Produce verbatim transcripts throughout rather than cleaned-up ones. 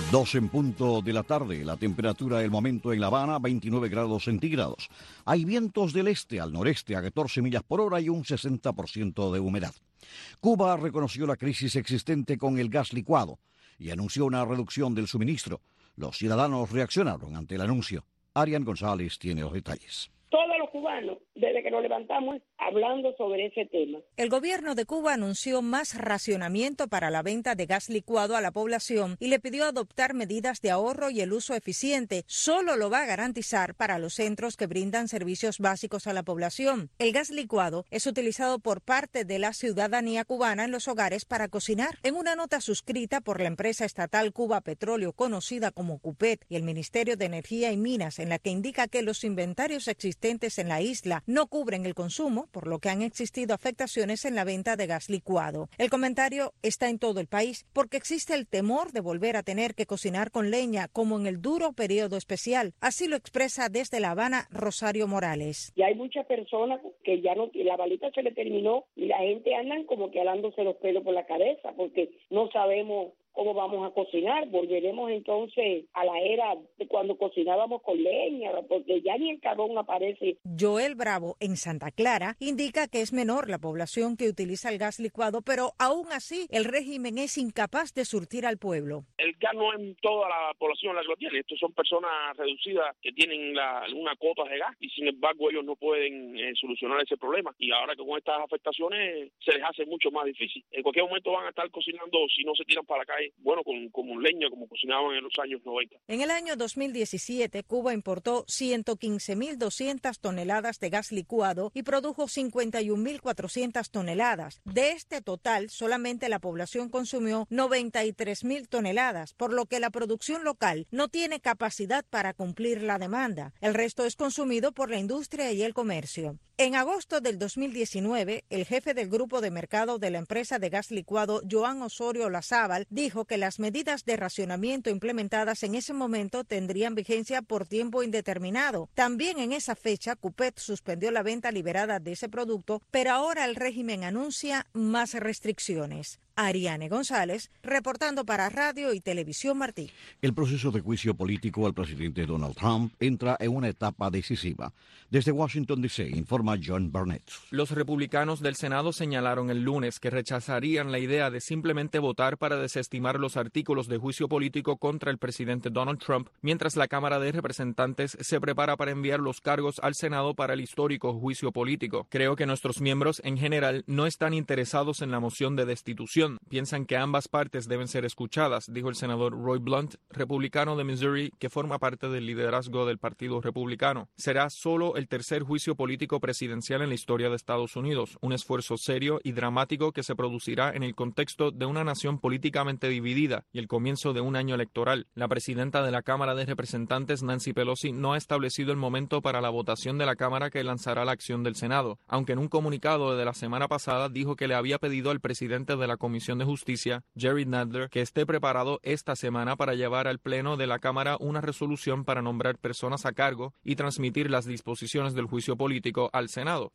Dos en punto de la tarde, la temperatura del momento en La Habana, veintinueve grados centígrados. Hay vientos del este al noreste a catorce millas por hora y un sesenta por ciento de humedad. Cuba reconoció la crisis existente con el gas licuado y anunció una reducción del suministro. Los ciudadanos reaccionaron ante el anuncio. Arián González tiene los detalles. Todos los cubanos, desde que nos levantamos, hablando sobre ese tema. El gobierno de Cuba anunció más racionamiento para la venta de gas licuado a la población y le pidió adoptar medidas de ahorro y el uso eficiente. Solo lo va a garantizar para los centros que brindan servicios básicos a la población. El gas licuado es utilizado por parte de la ciudadanía cubana en los hogares para cocinar. En una nota suscrita por la empresa estatal Cuba Petróleo, conocida como CUPET, y el Ministerio de Energía y Minas, en la que indica que los inventarios existentes en la isla no cubren el consumo, por lo que han existido afectaciones en la venta de gas licuado. El comentario está en todo el país porque existe el temor de volver a tener que cocinar con leña como en el duro periodo especial. Así lo expresa desde La Habana Rosario Morales. Y hay muchas personas que ya no, la balita se le terminó y la gente andan como que alándose los pelos por la cabeza porque no sabemos cómo vamos a cocinar. Volveremos entonces a la era de cuando cocinábamos con leña, porque ya ni el carbón aparece. Joel Bravo, en Santa Clara, indica que es menor la población que utiliza el gas licuado, pero aún así el régimen es incapaz de surtir al pueblo. El gas no es toda la población la que lo tiene. Estos son personas reducidas que tienen la, una cuota de gas y sin embargo ellos no pueden eh, solucionar ese problema. Y ahora que con estas afectaciones se les hace mucho más difícil. En cualquier momento van a estar cocinando, si no se tiran para la calle, bueno, con, como leña, como cocinaban en los años noventa. En el año dos mil diecisiete, Cuba importó ciento quince mil doscientas toneladas de gas licuado y produjo cincuenta y un mil cuatrocientas toneladas. De este total, solamente la población consumió noventa y tres mil toneladas, por lo que la producción local no tiene capacidad para cumplir la demanda. El resto es consumido por la industria y el comercio. En agosto del dos mil diecinueve, el jefe del grupo de mercado de la empresa de gas licuado, Joan Osorio Lazábal, dijo que las medidas de racionamiento implementadas en ese momento tendrían vigencia por tiempo indeterminado. También en esa fecha, CUPET suspendió la venta liberada de ese producto, pero ahora el régimen anuncia más restricciones. Ariane González, reportando para Radio y Televisión Martí. El proceso de juicio político al presidente Donald Trump entra en una etapa decisiva. Desde Washington, D C, informa John Burnett. Los republicanos del Senado señalaron el lunes que rechazarían la idea de simplemente votar para desestimar los artículos de juicio político contra el presidente Donald Trump, mientras la Cámara de Representantes se prepara para enviar los cargos al Senado para el histórico juicio político. Creo que nuestros miembros, en general, no están interesados en la moción de destitución. Piensan que ambas partes deben ser escuchadas, dijo el senador Roy Blunt, republicano de Missouri, que forma parte del liderazgo del Partido Republicano. Será solo el tercer juicio político presidencial en la historia de Estados Unidos, un esfuerzo serio y dramático que se producirá en el contexto de una nación políticamente dividida y el comienzo de un año electoral. La presidenta de la Cámara de Representantes, Nancy Pelosi, no ha establecido el momento para la votación de la Cámara que lanzará la acción del Senado, aunque en un comunicado de la semana pasada dijo que le había pedido al presidente de la Comisión Comisión de Justicia, Jerry Nadler, que esté preparado esta semana para llevar al Pleno de la Cámara una resolución para nombrar personas a cargo y transmitir las disposiciones del juicio político al Senado.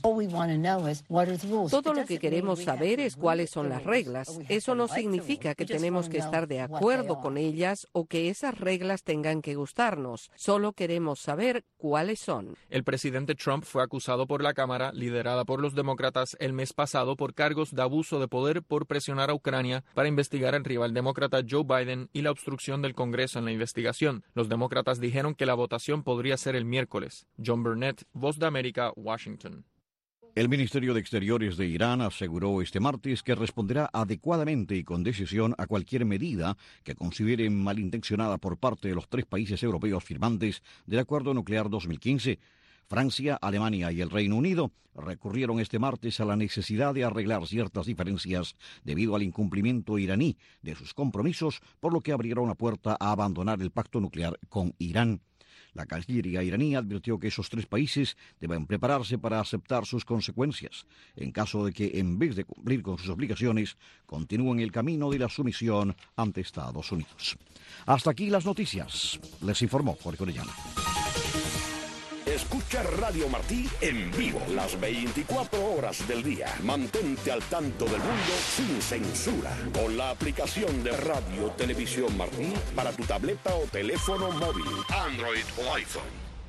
Todo lo que queremos saber es cuáles son las reglas. Eso no significa que tenemos que estar de acuerdo con ellas o que esas reglas tengan que gustarnos. Solo queremos saber cuáles son. El presidente Trump fue acusado por la Cámara, liderada por los demócratas, el mes pasado por cargos de abuso de poder por presionar a Ucrania para investigar al rival demócrata Joe Biden y la obstrucción del Congreso en la investigación. Los demócratas dijeron que la votación podría ser el miércoles. John Burnett, Voz de América, Washington. El Ministerio de Exteriores de Irán aseguró este martes que responderá adecuadamente y con decisión a cualquier medida que considere malintencionada por parte de los tres países europeos firmantes del Acuerdo Nuclear dos mil quince. Francia, Alemania y el Reino Unido recurrieron este martes a la necesidad de arreglar ciertas diferencias debido al incumplimiento iraní de sus compromisos, por lo que abrieron la puerta a abandonar el pacto nuclear con Irán. La Cancillería iraní advirtió que esos tres países deben prepararse para aceptar sus consecuencias, en caso de que, en vez de cumplir con sus obligaciones, continúen el camino de la sumisión ante Estados Unidos. Hasta aquí las noticias. Les informó Jorge Orellana. Escucha Radio Martí en vivo las veinticuatro horas del día. Mantente al tanto del mundo sin censura con la aplicación de Radio Televisión Martí para tu tableta o teléfono móvil, Android o iPhone.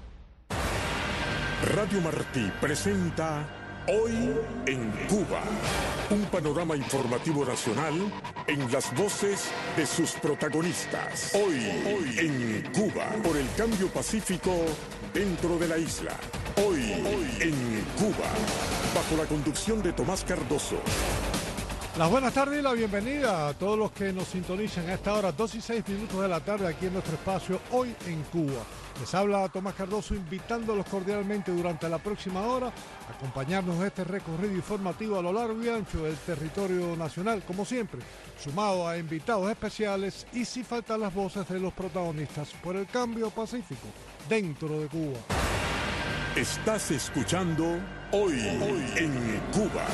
Radio Martí presenta Hoy en Cuba, un panorama informativo nacional en las voces de sus protagonistas. Hoy, hoy en Cuba, por el cambio pacífico dentro de la isla. Hoy, hoy en Cuba, bajo la conducción de Tomás Cardoso. Las buenas tardes y la bienvenida a todos los que nos sintonizan a esta hora, dos y seis minutos de la tarde, aquí en nuestro espacio Hoy en Cuba. Les habla Tomás Cardoso, invitándolos cordialmente durante la próxima hora a acompañarnos en este recorrido informativo a lo largo y ancho del territorio nacional, como siempre, sumado a invitados especiales y sin faltar las voces de los protagonistas por el cambio pacífico dentro de Cuba. Estás escuchando Hoy, Hoy en Cuba.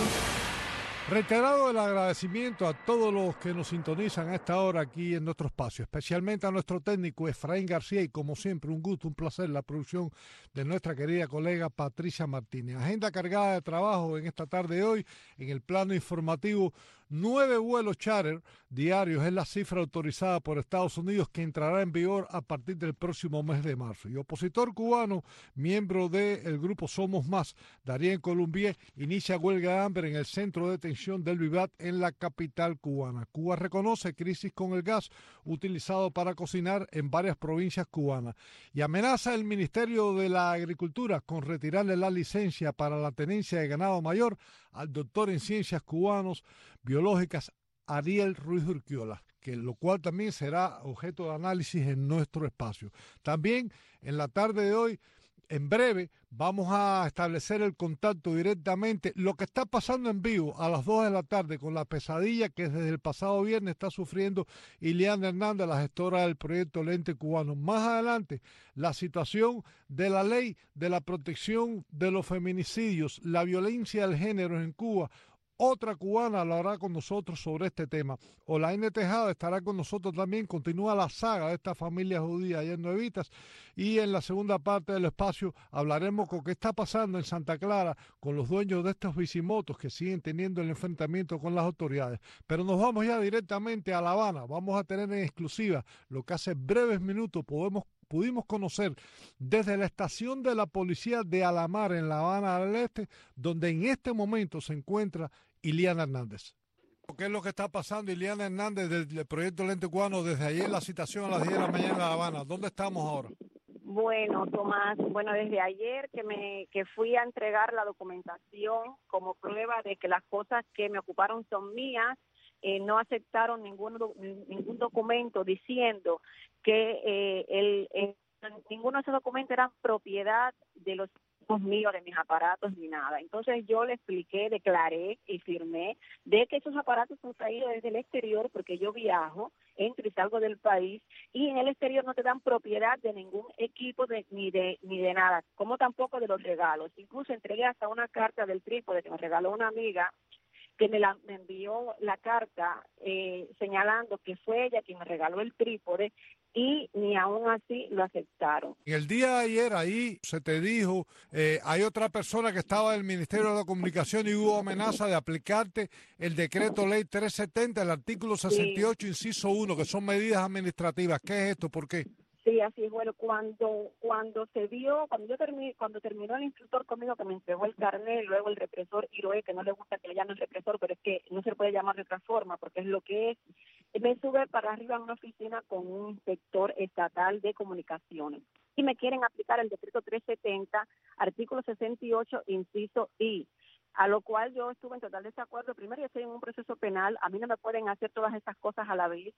Reiterado el agradecimiento a todos los que nos sintonizan a esta hora aquí en nuestro espacio, especialmente a nuestro técnico Efraín García y como siempre un gusto, un placer la producción de nuestra querida colega Patricia Martínez. Agenda cargada de trabajo en esta tarde de hoy en el plano informativo. Nueve vuelos charter diarios es la cifra autorizada por Estados Unidos que entrará en vigor a partir del próximo mes de marzo. Y opositor cubano, miembro del grupo Somos Más, Darien Colombier, inicia huelga de hambre en el centro de detención del Vivat en la capital cubana. Cuba reconoce crisis con el gas utilizado para cocinar en varias provincias cubanas y amenaza el Ministerio de la Agricultura con retirarle la licencia para la tenencia de ganado mayor al doctor en ciencias cubanos biológicas Ariel Ruiz Urquiola, que lo cual también será objeto de análisis en nuestro espacio. También en la tarde de hoy, en breve, vamos a establecer el contacto directamente, lo que está pasando en vivo a las dos de la tarde con la pesadilla que desde el pasado viernes está sufriendo Ileana Hernández, la gestora del proyecto Lente Cubano. Más adelante, la situación de la ley de la protección de los feminicidios, la violencia del género en Cuba. Otra cubana lo hará con nosotros sobre este tema. Olaine Tejada estará con nosotros también. Continúa la saga de esta familia judía allá en Nuevitas. Y en la segunda parte del espacio hablaremos con qué está pasando en Santa Clara con los dueños de estos bicimotos que siguen teniendo el enfrentamiento con las autoridades. Pero nos vamos ya directamente a La Habana. Vamos a tener en exclusiva lo que hace breves minutos podemos pudimos conocer desde la estación de la policía de Alamar en La Habana del Este, donde en este momento se encuentra Ileana Hernández. ¿Qué es lo que está pasando, Ileana Hernández, del proyecto Lente Cubano, desde ayer la citación a las diez de la mañana en La Habana? ¿Dónde estamos ahora? Bueno, Tomás, bueno, desde ayer que me que fui a entregar la documentación como prueba de que las cosas que me ocuparon son mías, eh, no aceptaron ningún ningún documento diciendo que eh, el, el ninguno de esos documentos eran propiedad de los míos, de mis aparatos, ni nada. Entonces yo le expliqué, declaré y firmé de que esos aparatos son traídos desde el exterior porque yo viajo, entro y salgo del país y en el exterior no te dan propiedad de ningún equipo de, ni de ni de nada, como tampoco de los regalos. Incluso entregué hasta una carta del trípode que me regaló una amiga que me, la, me envió la carta eh, señalando que fue ella quien me regaló el trípode y ni aún así lo aceptaron. En el día de ayer ahí se te dijo, eh, hay otra persona que estaba del Ministerio de la Comunicación y hubo amenaza de aplicarte el decreto ley trescientos setenta, el artículo sesenta y ocho, sí. Inciso uno, que son medidas administrativas. ¿Qué es esto? ¿Por qué? Sí, así es. Bueno, cuando cuando se vio, cuando yo terminé, cuando terminó el instructor conmigo que me entregó el carnet, luego el represor Iroe, que no le gusta que le llamen represor, pero es que no se puede llamar de otra forma porque es lo que es, me sube para arriba a una oficina con un inspector estatal de comunicaciones y me quieren aplicar el decreto trescientos setenta, artículo sesenta y ocho, inciso I. A lo cual yo estuve en total desacuerdo. Primero, yo estoy en un proceso penal, a mí no me pueden hacer todas esas cosas a la vez,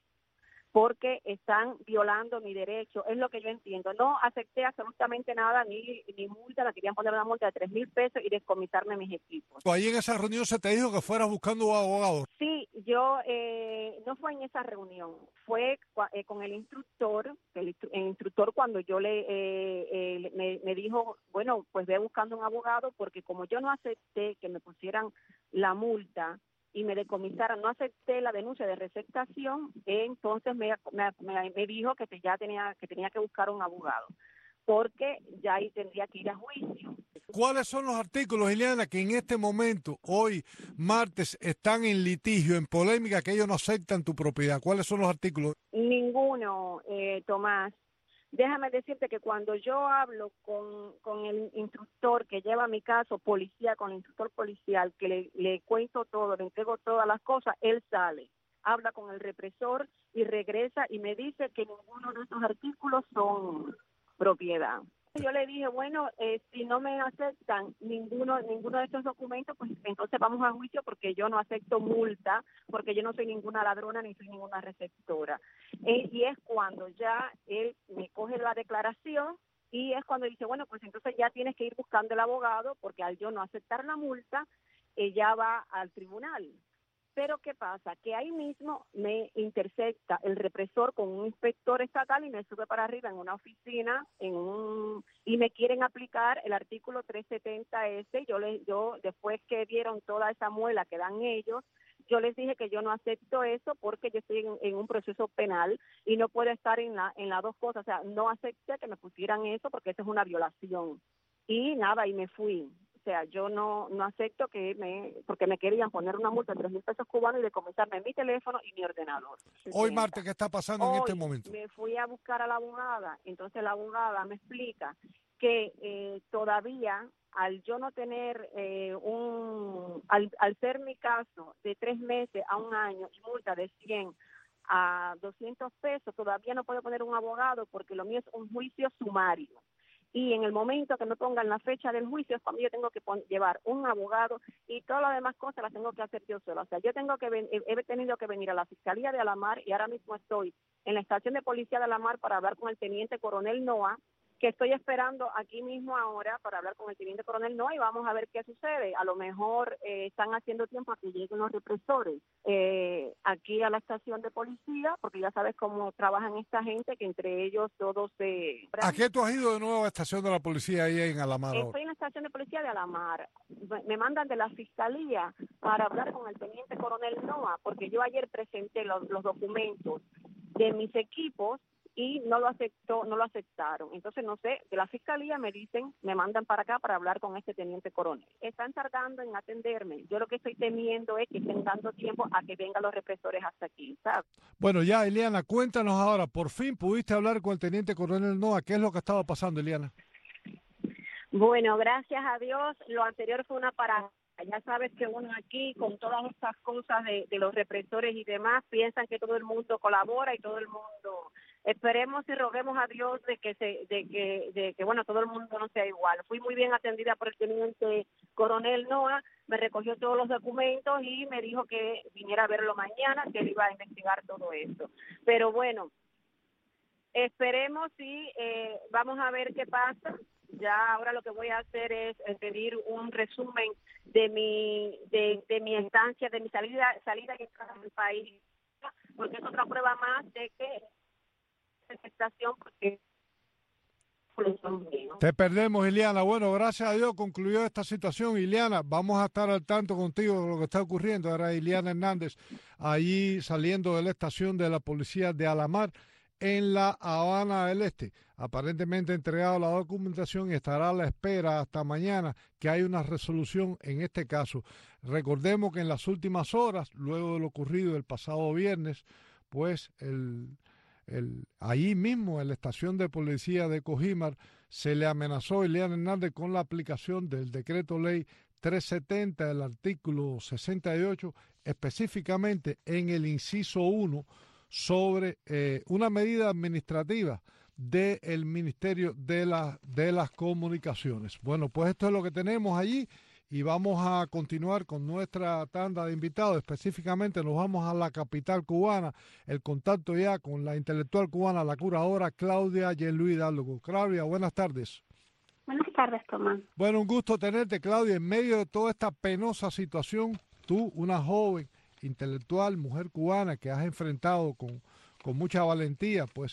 porque están violando mi derecho, es lo que yo entiendo. No acepté absolutamente nada, ni, ni multa, me querían poner una multa de tres mil pesos y descomisarme mis equipos. Ahí en esa reunión se te dijo que fueras buscando un abogado. Sí, yo, eh, no fue en esa reunión, fue eh, con el instructor, el, el instructor cuando yo le, eh, eh, me, me dijo, bueno, pues ve buscando un abogado, porque como yo no acepté que me pusieran la multa, y me decomisaron, no acepté la denuncia de receptación, entonces me, me, me dijo que ya tenía que tenía que buscar un abogado. porque ya ahí tendría que ir a juicio. ¿Cuáles son los artículos, Ileana, que en este momento, hoy, martes, están en litigio, en polémica, que ellos no aceptan tu propiedad? ¿Cuáles son los artículos? Ninguno, eh, Tomás. Déjame decirte que cuando yo hablo con, con el instructor que lleva mi caso, policía, con el instructor policial, que le, le cuento todo, le entrego todas las cosas, él sale, habla con el represor y regresa y me dice que ninguno de esos artículos son propiedad. Yo le dije, bueno, eh, si no me aceptan ninguno ninguno de estos documentos, pues entonces vamos a juicio porque yo no acepto multa, porque yo no soy ninguna ladrona ni soy ninguna receptora. Eh, y es cuando ya él me coge la declaración y es cuando dice, bueno, pues entonces ya tienes que ir buscando el abogado porque al yo no aceptar la multa, ella va al tribunal. Pero ¿qué pasa? Que ahí mismo me intercepta el represor con un inspector estatal y me sube para arriba en una oficina en un y me quieren aplicar el artículo trescientos setenta ese. Yo, les, yo después que vieron toda esa muela que dan ellos, yo les dije que yo no acepto eso porque yo estoy en, en un proceso penal y no puedo estar en, la, en las dos cosas. O sea, no acepté que me pusieran eso porque eso es una violación. Y nada, y me fui. O sea, yo no no acepto que me, porque me querían poner una multa de tres mil pesos cubanos y de comenzarme mi teléfono y mi ordenador. Hoy, Marta, ¿qué está pasando Hoy en este momento? Me fui a buscar a la abogada, entonces la abogada me explica que eh, todavía, al yo no tener eh, un, al, al ser mi caso de tres meses a un año y multa de cien a doscientos pesos, todavía no puedo poner un abogado porque lo mío es un juicio sumario. Y en el momento que me pongan la fecha del juicio es cuando yo tengo que pon- llevar un abogado y todas las demás cosas las tengo que hacer yo sola. O sea, yo tengo que ven- he tenido que venir a la Fiscalía de Alamar y ahora mismo estoy en la estación de policía de Alamar para hablar con el teniente coronel Noa, que estoy esperando aquí mismo ahora para hablar con el teniente coronel Noa y vamos a ver qué sucede. A lo mejor eh, están haciendo tiempo a que lleguen los represores eh, aquí a la estación de policía, porque ya sabes cómo trabajan esta gente, que entre ellos todos se... ¿A qué tú has ido de nuevo a la estación de la policía ahí en Alamar? Estoy en la estación de policía de Alamar. Me mandan de la fiscalía para hablar con el teniente coronel Noa, porque yo ayer presenté los, los documentos de mis equipos y no lo aceptó, no lo aceptaron. Entonces, no sé, de la fiscalía me dicen, me mandan para acá para hablar con este teniente coronel. Están tardando en atenderme. Yo lo que estoy temiendo es que estén dando tiempo a que vengan los represores hasta aquí, ¿sabes? Bueno, ya, Ileana, cuéntanos ahora, por fin pudiste hablar con el teniente coronel Noa. ¿Qué es lo que estaba pasando, Ileana? Bueno, gracias a Dios, lo anterior fue una parada. Ya sabes que uno aquí, con todas estas cosas de, de los represores y demás, piensan que todo el mundo colabora y todo el mundo... Esperemos y roguemos a Dios de que se, de que, de que bueno, todo el mundo no sea igual. Fui muy bien atendida por el teniente coronel Noa, me recogió todos los documentos y me dijo que viniera a verlo mañana, que él iba a investigar todo esto. Pero bueno, esperemos y eh, vamos a ver qué pasa. Ya ahora lo que voy a hacer es, es pedir un resumen de mi de, de mi estancia, de mi salida salida y entrada del país, porque es otra prueba más de que estación porque te perdemos, Ileana. Bueno, gracias a Dios concluyó esta situación. Ileana, vamos a estar al tanto contigo de lo que está ocurriendo. Ahora Ileana Hernández, allí saliendo de la estación de la policía de Alamar en la Habana del Este. Aparentemente ha entregado la documentación y estará a la espera hasta mañana que haya una resolución en este caso. Recordemos que en las últimas horas, luego de lo ocurrido el pasado viernes, pues el El, allí mismo en la estación de policía de Cojímar se le amenazó a Ileana Hernández con la aplicación del decreto ley trescientos setenta del artículo sesenta y ocho, específicamente en el inciso uno sobre eh, una medida administrativa del Ministerio de, la, de las Comunicaciones. Bueno, pues esto es lo que tenemos allí. Y vamos a continuar con nuestra tanda de invitados. Específicamente nos vamos a la capital cubana, el contacto ya con la intelectual cubana, la curadora Claudia Yenluí Hidalgo. Claudia, buenas tardes. Buenas tardes, Tomás. Bueno, un gusto tenerte, Claudia, en medio de toda esta penosa situación. Tú, una joven intelectual, mujer cubana que has enfrentado con, con mucha valentía, pues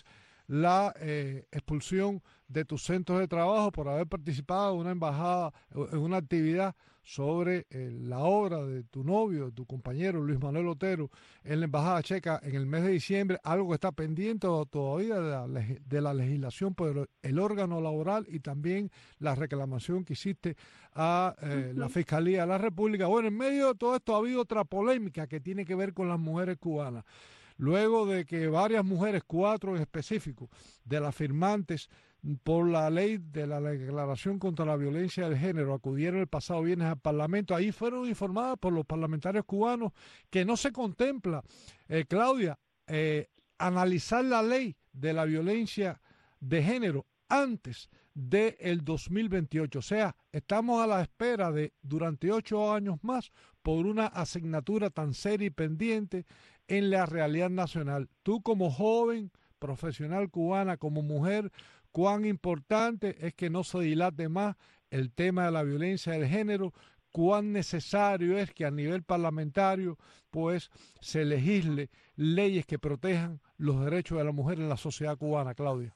la eh, expulsión de tus centros de trabajo por haber participado en una embajada, en una actividad sobre eh, la obra de tu novio, de tu compañero Luis Manuel Otero en la embajada checa en el mes de diciembre, algo que está pendiente todavía de la, de la legislación por el órgano laboral y también la reclamación que hiciste a eh, la Fiscalía de la República. Bueno, en medio de todo esto ha habido otra polémica que tiene que ver con las mujeres cubanas. Luego de que varias mujeres, cuatro en específico, de las firmantes por la ley de la declaración contra la violencia del género acudieron el pasado viernes al Parlamento, ahí fueron informadas por los parlamentarios cubanos que no se contempla, eh, Claudia, eh, analizar la ley de la violencia de género antes del dos mil veintiocho. O sea, estamos a la espera de, durante ocho años más, por una asignatura tan seria y pendiente en la realidad nacional. Tú como joven profesional cubana, como mujer, cuán importante es que no se dilate más el tema de la violencia del género, cuán necesario es que a nivel parlamentario pues se legisle leyes que protejan los derechos de la mujer en la sociedad cubana, Claudia.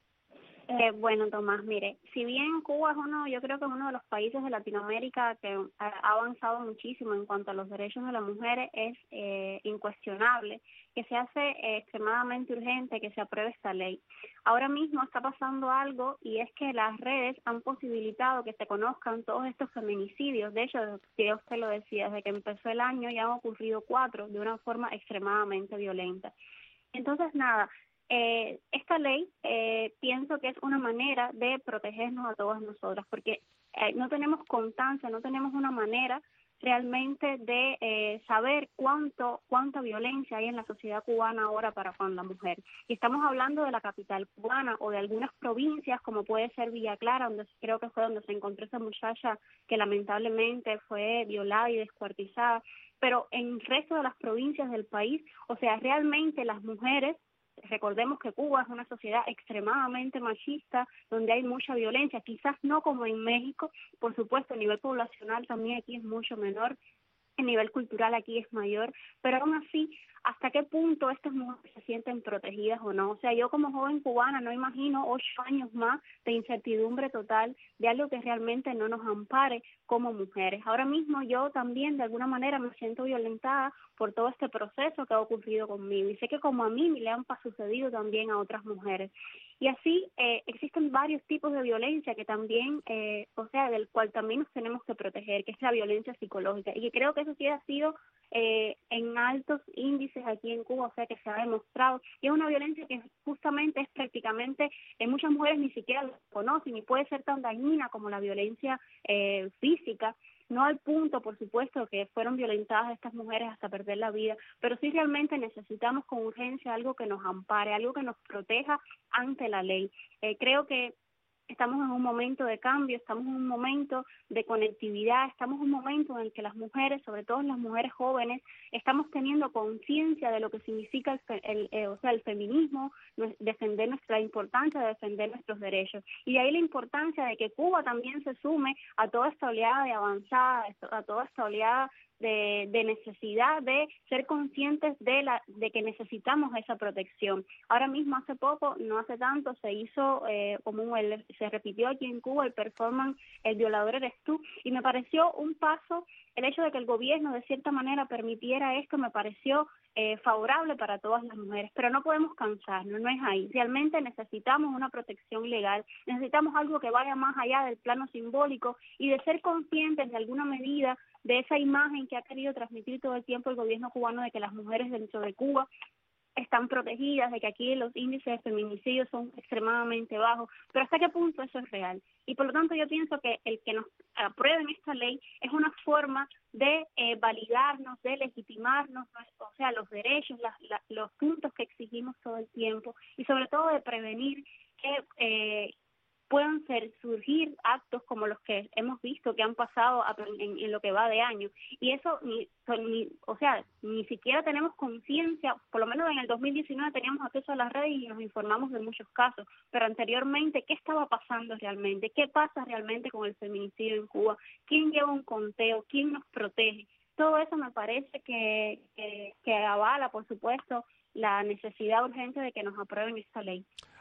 Eh, bueno, Tomás, mire, si bien Cuba es uno, yo creo que es uno de los países de Latinoamérica que ha avanzado muchísimo en cuanto a los derechos de las mujeres, es eh, incuestionable que se hace eh, extremadamente urgente que se apruebe esta ley. Ahora mismo está pasando algo y es que las redes han posibilitado que se conozcan todos estos feminicidios. De hecho, si usted lo decía, desde que empezó el año ya han ocurrido cuatro de una forma extremadamente violenta. Entonces, nada, Eh, esta ley eh, pienso que es una manera de protegernos a todas nosotras, porque eh, no tenemos constancia, no tenemos una manera realmente de eh, saber cuánto cuánta violencia hay en la sociedad cubana ahora para con la mujer. Y estamos hablando de la capital cubana o de algunas provincias, como puede ser Villa Clara, donde creo que fue donde se encontró esa muchacha que lamentablemente fue violada y descuartizada, pero en el resto de las provincias del país, o sea, realmente las mujeres, recordemos que Cuba es una sociedad extremadamente machista, donde hay mucha violencia, quizás no como en México, por supuesto a nivel poblacional también aquí es mucho menor, a nivel cultural aquí es mayor, pero aún así, ¿hasta qué punto estas mujeres se sienten protegidas o no? O sea, yo como joven cubana no imagino ocho años más de incertidumbre total, de algo que realmente no nos ampare como mujeres. Ahora mismo yo también de alguna manera me siento violentada por todo este proceso que ha ocurrido conmigo y sé que como a mí me le han sucedido también a otras mujeres. Y así eh, existen varios tipos de violencia que también, eh, o sea, del cual también nos tenemos que proteger, que es la violencia psicológica. Y que creo que eso sí ha sido eh, en altos índices aquí en Cuba, o sea, que se ha demostrado. Y es una violencia que justamente es prácticamente, eh, muchas mujeres ni siquiera lo conocen y puede ser tan dañina como la violencia eh, física. No al punto, por supuesto, que fueron violentadas estas mujeres hasta perder la vida, pero sí realmente necesitamos con urgencia algo que nos ampare, algo que nos proteja ante la ley. Eh, creo que estamos en un momento de cambio, estamos en un momento de conectividad, estamos en un momento en el que las mujeres, sobre todo las mujeres jóvenes, estamos teniendo conciencia de lo que significa el, el, el, o sea, el feminismo, defender nuestra importancia de defender nuestros derechos. Y de ahí la importancia de que Cuba también se sume a toda esta oleada de avanzada, a toda esta oleada de, de necesidad de ser conscientes de la de que necesitamos esa protección. Ahora mismo, hace poco, no hace tanto, se hizo eh, como un, el, se repitió aquí en Cuba el performance El violador eres tú, y me pareció un paso, el hecho de que el gobierno de cierta manera permitiera esto me pareció eh, favorable para todas las mujeres, pero no podemos cansarnos, no es ahí. Realmente necesitamos una protección legal, necesitamos algo que vaya más allá del plano simbólico y de ser conscientes de alguna medida de esa imagen que ha querido transmitir todo el tiempo el gobierno cubano de que las mujeres dentro de Cuba están protegidas, de que aquí los índices de feminicidio son extremadamente bajos, pero ¿hasta qué punto eso es real? Y por lo tanto yo pienso que el que nos aprueben esta ley es una forma de eh, validarnos, de legitimarnos, o sea, los derechos, las, la, los puntos que exigimos todo el tiempo y sobre todo de prevenir que eh, puedan ser, surgir actos como los que hemos visto que han pasado en, en lo que va de año. Y eso, ni, ni o sea, ni siquiera tenemos conciencia, por lo menos en el dos mil diecinueve teníamos acceso a las redes y nos informamos de muchos casos, pero anteriormente, ¿qué estaba pasando realmente? ¿Qué pasa realmente con el feminicidio en Cuba? ¿Quién lleva un conteo? ¿Quién nos protege? Todo eso me parece que, que, que avala, por supuesto, la necesidad urgente de que nos aprueben esta ley.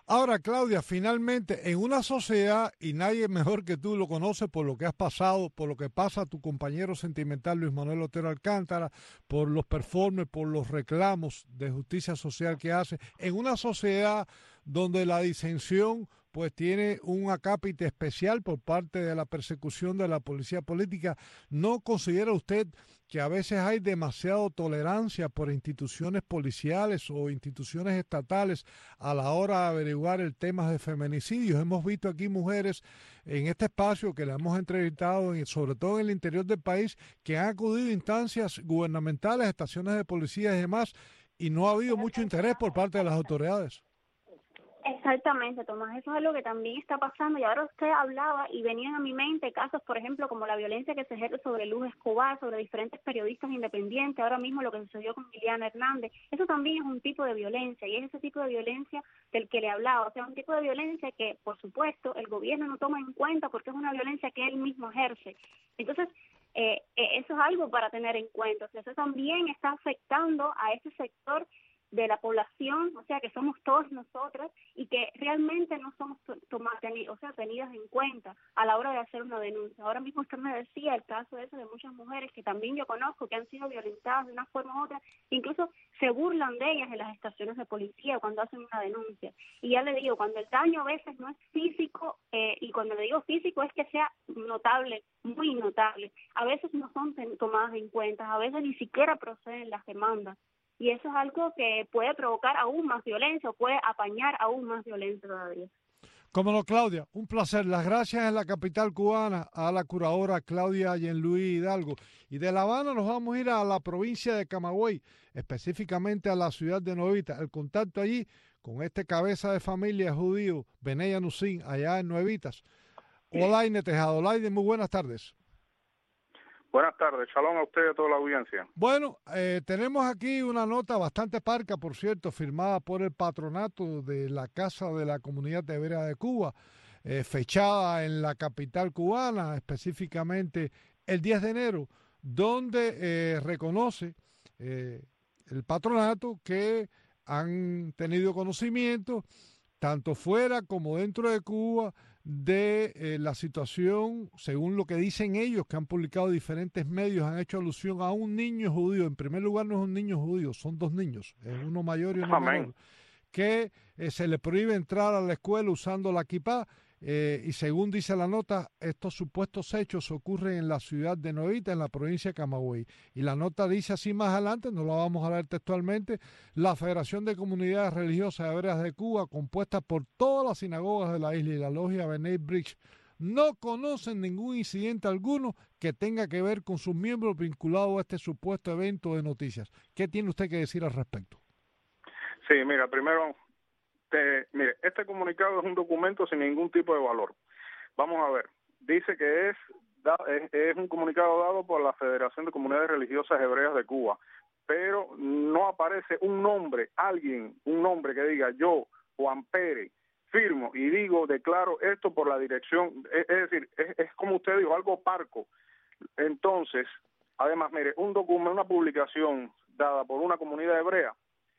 Ahora, Claudia, finalmente, en una sociedad, y nadie mejor que tú lo conoce por lo que has pasado, por lo que pasa a tu compañero sentimental Luis Manuel Otero Alcántara, por los performances, por los reclamos de justicia social que hace, en una sociedad donde la disensión pues tiene un acápite especial por parte de la persecución de la policía política, ¿no considera usted que a veces hay demasiada tolerancia por instituciones policiales o instituciones estatales a la hora de averiguar el tema de feminicidios? Hemos visto aquí mujeres en este espacio que le hemos entrevistado, sobre todo en el interior del país, que han acudido a instancias gubernamentales, estaciones de policía y demás, y no ha habido mucho interés por parte de las autoridades. Exactamente, Tomás, eso es algo que también está pasando y ahora usted hablaba y venían a mi mente casos, por ejemplo, como la violencia que se ejerce sobre Luz Escobar, sobre diferentes periodistas independientes, ahora mismo lo que sucedió con Liliana Hernández, eso también es un tipo de violencia y es ese tipo de violencia del que le hablaba, o sea, un tipo de violencia que, por supuesto, el gobierno no toma en cuenta porque es una violencia que él mismo ejerce. Entonces, eh, eh, eso es algo para tener en cuenta, o sea, eso también está afectando a ese sector de la población, o sea, que somos todos nosotras y que realmente no somos tomadas, o sea, tenidas en cuenta a la hora de hacer una denuncia. Ahora mismo usted me decía el caso ese de muchas mujeres que también yo conozco que han sido violentadas de una forma u otra, incluso se burlan de ellas en las estaciones de policía cuando hacen una denuncia. Y ya le digo, cuando el daño a veces no es físico, eh, y cuando le digo físico es que sea notable, muy notable, a veces no son tomadas en cuenta, a veces ni siquiera proceden las demandas. Y eso es algo que puede provocar aún más violencia o puede apañar aún más violencia todavía. Cómo no, Claudia, un placer. Las gracias en la capital cubana a la curadora Claudia Jean-Louis Hidalgo. Y de La Habana nos vamos a ir a la provincia de Camagüey, específicamente a la ciudad de Nuevita. El contacto allí con este cabeza de familia judío, Beney Anusin, allá en Nuevitas. Olaine Tejado. Olaine, muy buenas tardes. Buenas tardes, shalom a usted y a toda la audiencia. Bueno, eh, tenemos aquí una nota bastante parca, por cierto, firmada por el patronato de la Casa de la Comunidad Hebrea de Cuba, eh, fechada en la capital cubana, específicamente el diez de enero, donde eh, reconoce eh, el patronato que han tenido conocimiento, tanto fuera como dentro de Cuba, de eh, la situación, según lo que dicen ellos, que han publicado diferentes medios, han hecho alusión a un niño judío. En primer lugar, no es un niño judío, son dos niños, es uno mayor y uno Amén. menor, que eh, se le prohíbe entrar a la escuela usando la kipá, eh, y según dice la nota, estos supuestos hechos ocurren en la ciudad de Nuevita, en la provincia de Camagüey. Y la nota dice así más adelante, no la vamos a leer textualmente: la Federación de Comunidades Religiosas Hebreas de Cuba, compuesta por todas las sinagogas de la isla y la logia B'nai Bridge, no conocen ningún incidente alguno que tenga que ver con sus miembros vinculados a este supuesto evento de noticias. ¿Qué tiene usted que decir al respecto? Sí, mira, primero, te, mire, este comunicado es un documento sin ningún tipo de valor. Vamos a ver, dice que es, da, es, es un comunicado dado por la Federación de Comunidades Religiosas Hebreas de Cuba, pero no aparece un nombre, alguien, un nombre que diga yo, Juan Pérez, firmo y digo, declaro esto por la dirección, es, es decir, es, es como usted dijo, algo parco. Entonces, además, mire, un documento, una publicación dada por una comunidad hebrea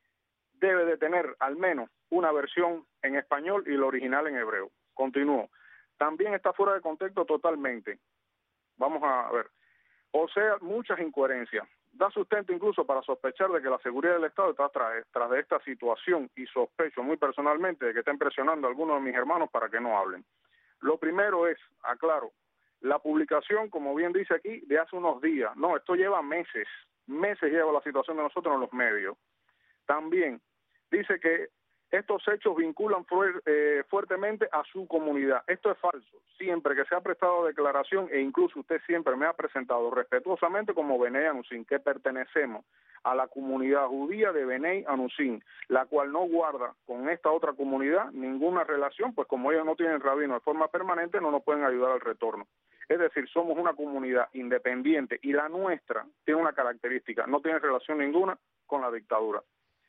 debe de tener al menos una versión en español y el original en hebreo. Continúo. También está fuera de contexto totalmente. Vamos a ver. O sea, muchas incoherencias. Da sustento incluso para sospechar de que la seguridad del Estado está tras, tras de esta situación, y sospecho muy personalmente de que estén presionando a algunos de mis hermanos para que no hablen. Lo primero es, aclaro, la publicación, como bien dice aquí, de hace unos días. No, esto lleva meses. Meses lleva la situación de nosotros en los medios. También dice que estos hechos vinculan fuer, eh, fuertemente a su comunidad. Esto es falso. Siempre que se ha prestado declaración, e incluso usted siempre me ha presentado respetuosamente como Beney Anusin, que pertenecemos a la comunidad judía de Beney Anusin, la cual no guarda con esta otra comunidad ninguna relación, pues como ellos no tienen rabino de forma permanente, no nos pueden ayudar al retorno. Es decir, somos una comunidad independiente y la nuestra tiene una característica, no tiene relación ninguna con la dictadura.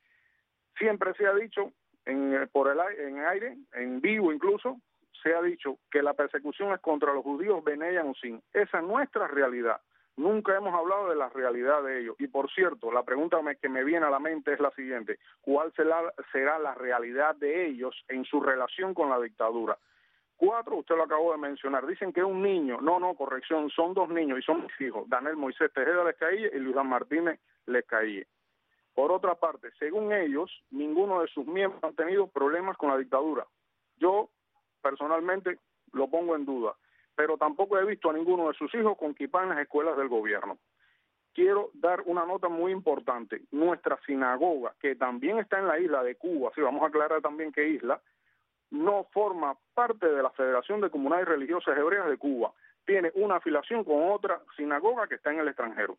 Siempre se ha dicho, en, por el en aire, en vivo incluso, se ha dicho que la persecución es contra los judíos Beney Anusin. Esa es nuestra realidad. Nunca hemos hablado de la realidad de ellos. Y por cierto, la pregunta que me viene a la mente es la siguiente: ¿cuál será, será la realidad de ellos en su relación con la dictadura? Cuatro, usted lo acabó de mencionar, dicen que es un niño. No, no, corrección, son dos niños y son mis hijos, Daniel Moisés Tejeda Lescaille y Luis Martínez Lescaille. Por otra parte, según ellos, ninguno de sus miembros han tenido problemas con la dictadura. Yo, personalmente, lo pongo en duda, pero tampoco he visto a ninguno de sus hijos con kipá en las escuelas del gobierno. Quiero dar una nota muy importante. Nuestra sinagoga, que también está en la isla de Cuba, sí, vamos a aclarar también qué isla, no forma parte de la Federación de Comunidades Religiosas Hebreas de Cuba. Tiene una afiliación con otra sinagoga que está en el extranjero.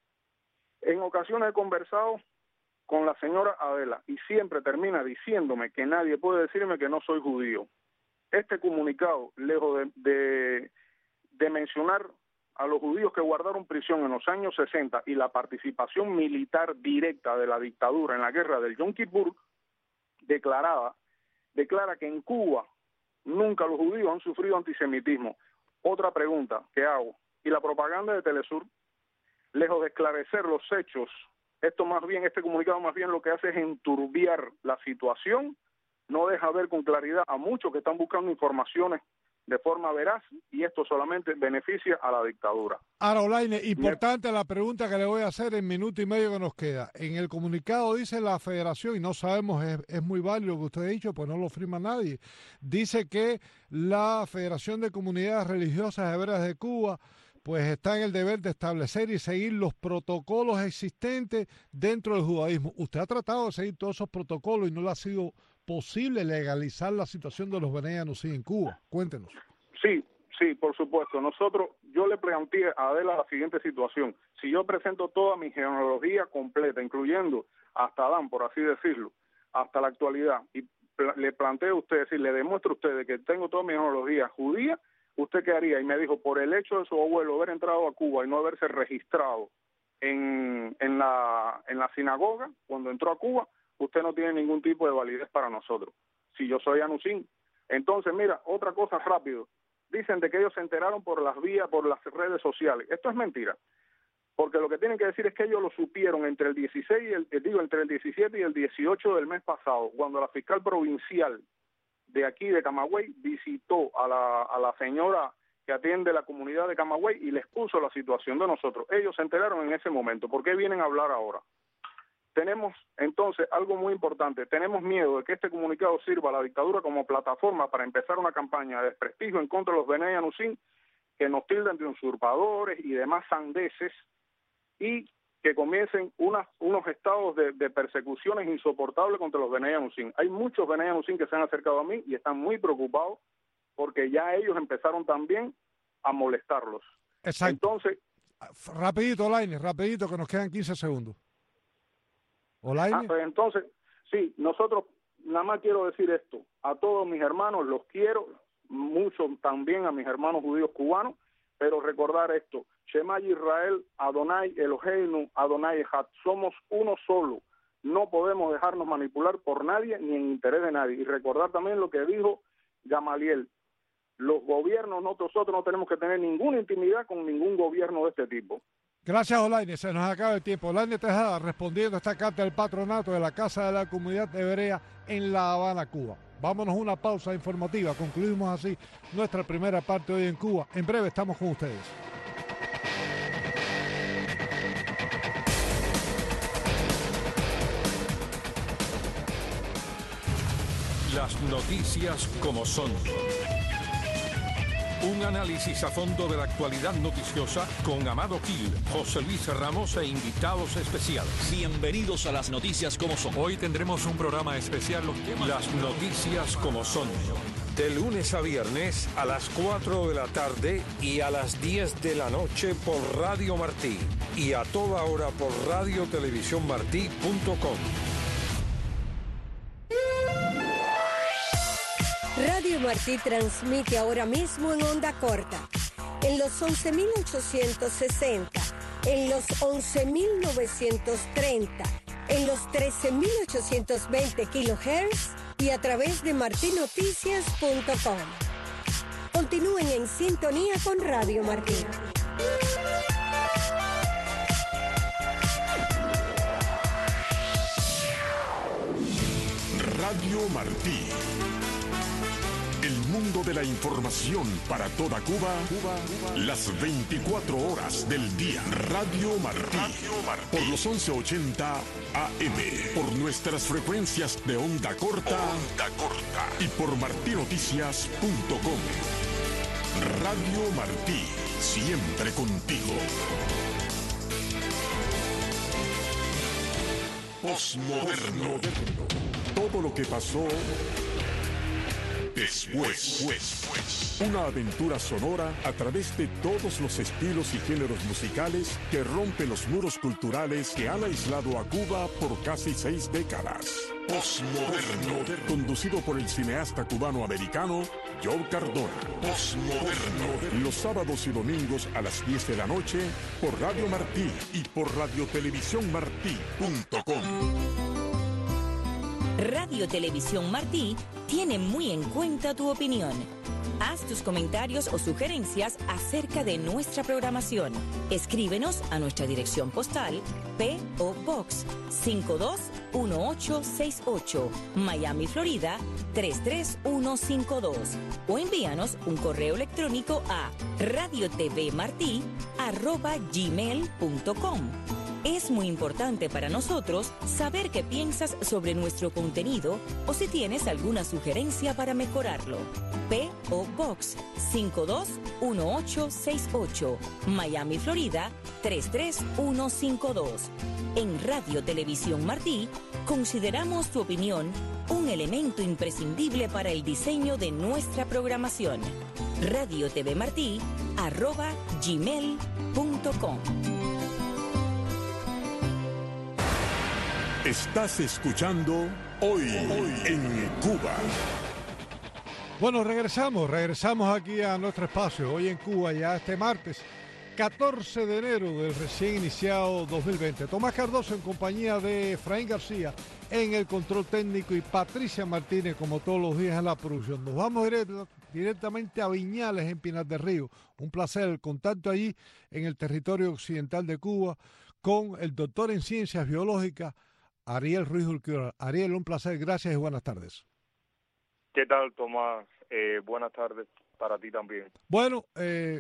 En ocasiones he conversado con la señora Adela y siempre termina diciéndome que nadie puede decirme que no soy judío. Este comunicado, lejos de, de, de mencionar a los judíos que guardaron prisión en los años sesenta y la participación militar directa de la dictadura en la guerra del Yom Kippur, declarada, declara que en Cuba nunca los judíos han sufrido antisemitismo. Otra pregunta que hago, ¿y la propaganda de Telesur? Lejos de esclarecer los hechos, esto más bien, este comunicado más bien lo que hace es enturbiar la situación, no deja ver con claridad a muchos que están buscando informaciones de forma veraz y esto solamente beneficia a la dictadura. Ahora, Olaine, importante la pregunta que le voy a hacer en minuto y medio que nos queda. En el comunicado dice la federación, y no sabemos, es, es muy válido lo que usted ha dicho, pues no lo firma nadie, dice que la Federación de Comunidades Religiosas Hebreas de Cuba pues está en el deber de establecer y seguir los protocolos existentes dentro del judaísmo. Usted ha tratado de seguir todos esos protocolos y no le ha sido posible legalizar la situación de los Bnei Anusim en Cuba. Cuéntenos. Sí, sí, por supuesto. Nosotros, yo le planteé a Adela la siguiente situación. Si yo presento toda mi genealogía completa, incluyendo hasta Adán, por así decirlo, hasta la actualidad, y pl- le planteo a usted, si le demuestro a usted que tengo toda mi genealogía judía, ¿usted qué haría? Y me dijo, por el hecho de su abuelo haber entrado a Cuba y no haberse registrado en, en, la, en la sinagoga cuando entró a Cuba, usted no tiene ningún tipo de validez para nosotros. Si yo soy Anusim. Entonces, mira, otra cosa rápido. Dicen de que ellos se enteraron por las vías, por las redes sociales. Esto es mentira. Porque lo que tienen que decir es que ellos lo supieron entre el dieciséis y el, digo, entre el diecisiete y el dieciocho del mes pasado, cuando la fiscal provincial de aquí, de Camagüey, visitó a la, a la señora que atiende la comunidad de Camagüey y les puso la situación de nosotros. Ellos se enteraron en ese momento. ¿Por qué vienen a hablar ahora? Tenemos, entonces, algo muy importante. Tenemos miedo de que este comunicado sirva a la dictadura como plataforma para empezar una campaña de desprestigio en contra de los Bnei Anusim, que nos tilden de usurpadores y demás sandeces, y que comiencen unas, unos estados de, de persecuciones insoportables contra los Bnei Anusim. Hay muchos Bnei Anusim que se han acercado a mí y están muy preocupados porque ya ellos empezaron también a molestarlos. Exacto. Entonces, rapidito, Olaine, rapidito, que nos quedan quince segundos. Olaine. Ah, pues entonces, sí, nosotros, nada más quiero decir esto, a todos mis hermanos los quiero, mucho también a mis hermanos judíos cubanos, pero recordar esto, Shema Israel, Adonai Eloheinu, Adonai Echad, somos uno solo, no podemos dejarnos manipular por nadie ni en interés de nadie. Y recordar también lo que dijo Gamaliel, los gobiernos, nosotros no tenemos que tener ninguna intimidad con ningún gobierno de este tipo. Gracias, Olaine, se nos acaba el tiempo. Olaine Tejada respondiendo a esta carta del patronato de la Casa de la Comunidad Hebrea en La Habana, Cuba. Vámonos a una pausa informativa, concluimos así nuestra primera parte hoy en Cuba. En breve estamos con ustedes. Las noticias como son. Un análisis a fondo de la actualidad noticiosa con Amado Gil, José Luis Ramos e invitados especiales. Bienvenidos a las noticias como son. Hoy tendremos un programa especial. Los temas las noticias como son. De lunes a viernes a las cuatro de la tarde y a las diez de la noche por Radio Martí. Y a toda hora por radio televisión martí punto com. Radio Martí transmite ahora mismo en onda corta, en los once mil ochocientos sesenta, en los once mil novecientos treinta, en los trece mil ochocientos veinte kilohertz y a través de martí noticias punto com. Continúen en sintonía con Radio Martí. Radio Martí. El mundo de la información para toda Cuba, Cuba, Cuba, las veinticuatro horas del día. Radio Martí. Radio Martí. Por los once ochenta A M. Por nuestras frecuencias de onda corta. Onda corta. Y por martinoticias punto com. Radio Martí. Siempre contigo. Postmoderno. Todo lo que pasó después. después. Una aventura sonora a través de todos los estilos y géneros musicales que rompe los muros culturales que han aislado a Cuba por casi seis décadas. Postmoderno. Conducido por el cineasta cubano-americano Joe Cardona. Postmoderno. Los sábados y domingos a las diez de la noche por Radio Martí y por radiotelevisión martí punto com. Radio Televisión Martí tiene muy en cuenta tu opinión. Haz tus comentarios o sugerencias acerca de nuestra programación. Escríbenos a nuestra dirección postal P O Box cinco dos uno ocho seis ocho, Miami, Florida tres tres uno cinco dos, o envíanos un correo electrónico a radiotvmartí arroba gmail punto com. Es muy importante para nosotros saber qué piensas sobre nuestro contenido o si tienes alguna sugerencia para mejorarlo. P O Box cinco dos uno ocho seis ocho, Miami, Florida tres tres uno cinco dos. En Radio Televisión Martí consideramos tu opinión un elemento imprescindible para el diseño de nuestra programación. radiotvmartí arroba gmail punto com. Estás escuchando Hoy, Hoy en Cuba. Bueno, regresamos, regresamos aquí a nuestro espacio, Hoy en Cuba, ya este martes, catorce de enero del recién iniciado dos mil veinte. Tomás Cardoso en compañía de Efraín García en el control técnico y Patricia Martínez, como todos los días, en la producción. Nos vamos direct- directamente a Viñales, en Pinar del Río. Un placer el contacto allí en el territorio occidental de Cuba con el doctor en Ciencias Biológicas, Ariel Ruiz Urquiola. Ariel, un placer, gracias y buenas tardes. ¿Qué tal, Tomás? Eh, buenas tardes para ti también. Bueno, eh,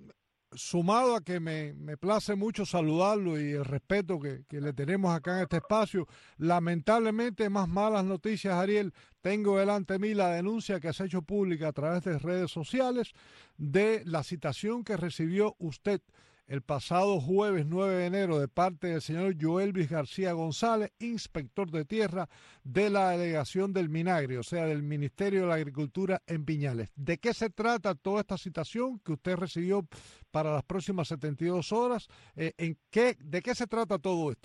sumado a que me, me place mucho saludarlo y el respeto que, que le tenemos acá en este espacio, lamentablemente más malas noticias, Ariel. Tengo delante de mí la denuncia que se ha hecho pública a través de redes sociales de la citación que recibió usted el pasado jueves nueve de enero de parte del señor Joelvis García González, inspector de tierra de la delegación del Minagre, o sea, del Ministerio de la Agricultura en Viñales. ¿De qué se trata toda esta citación que usted recibió para las próximas setenta y dos horas? Eh, ¿en qué, ¿De qué se trata todo esto?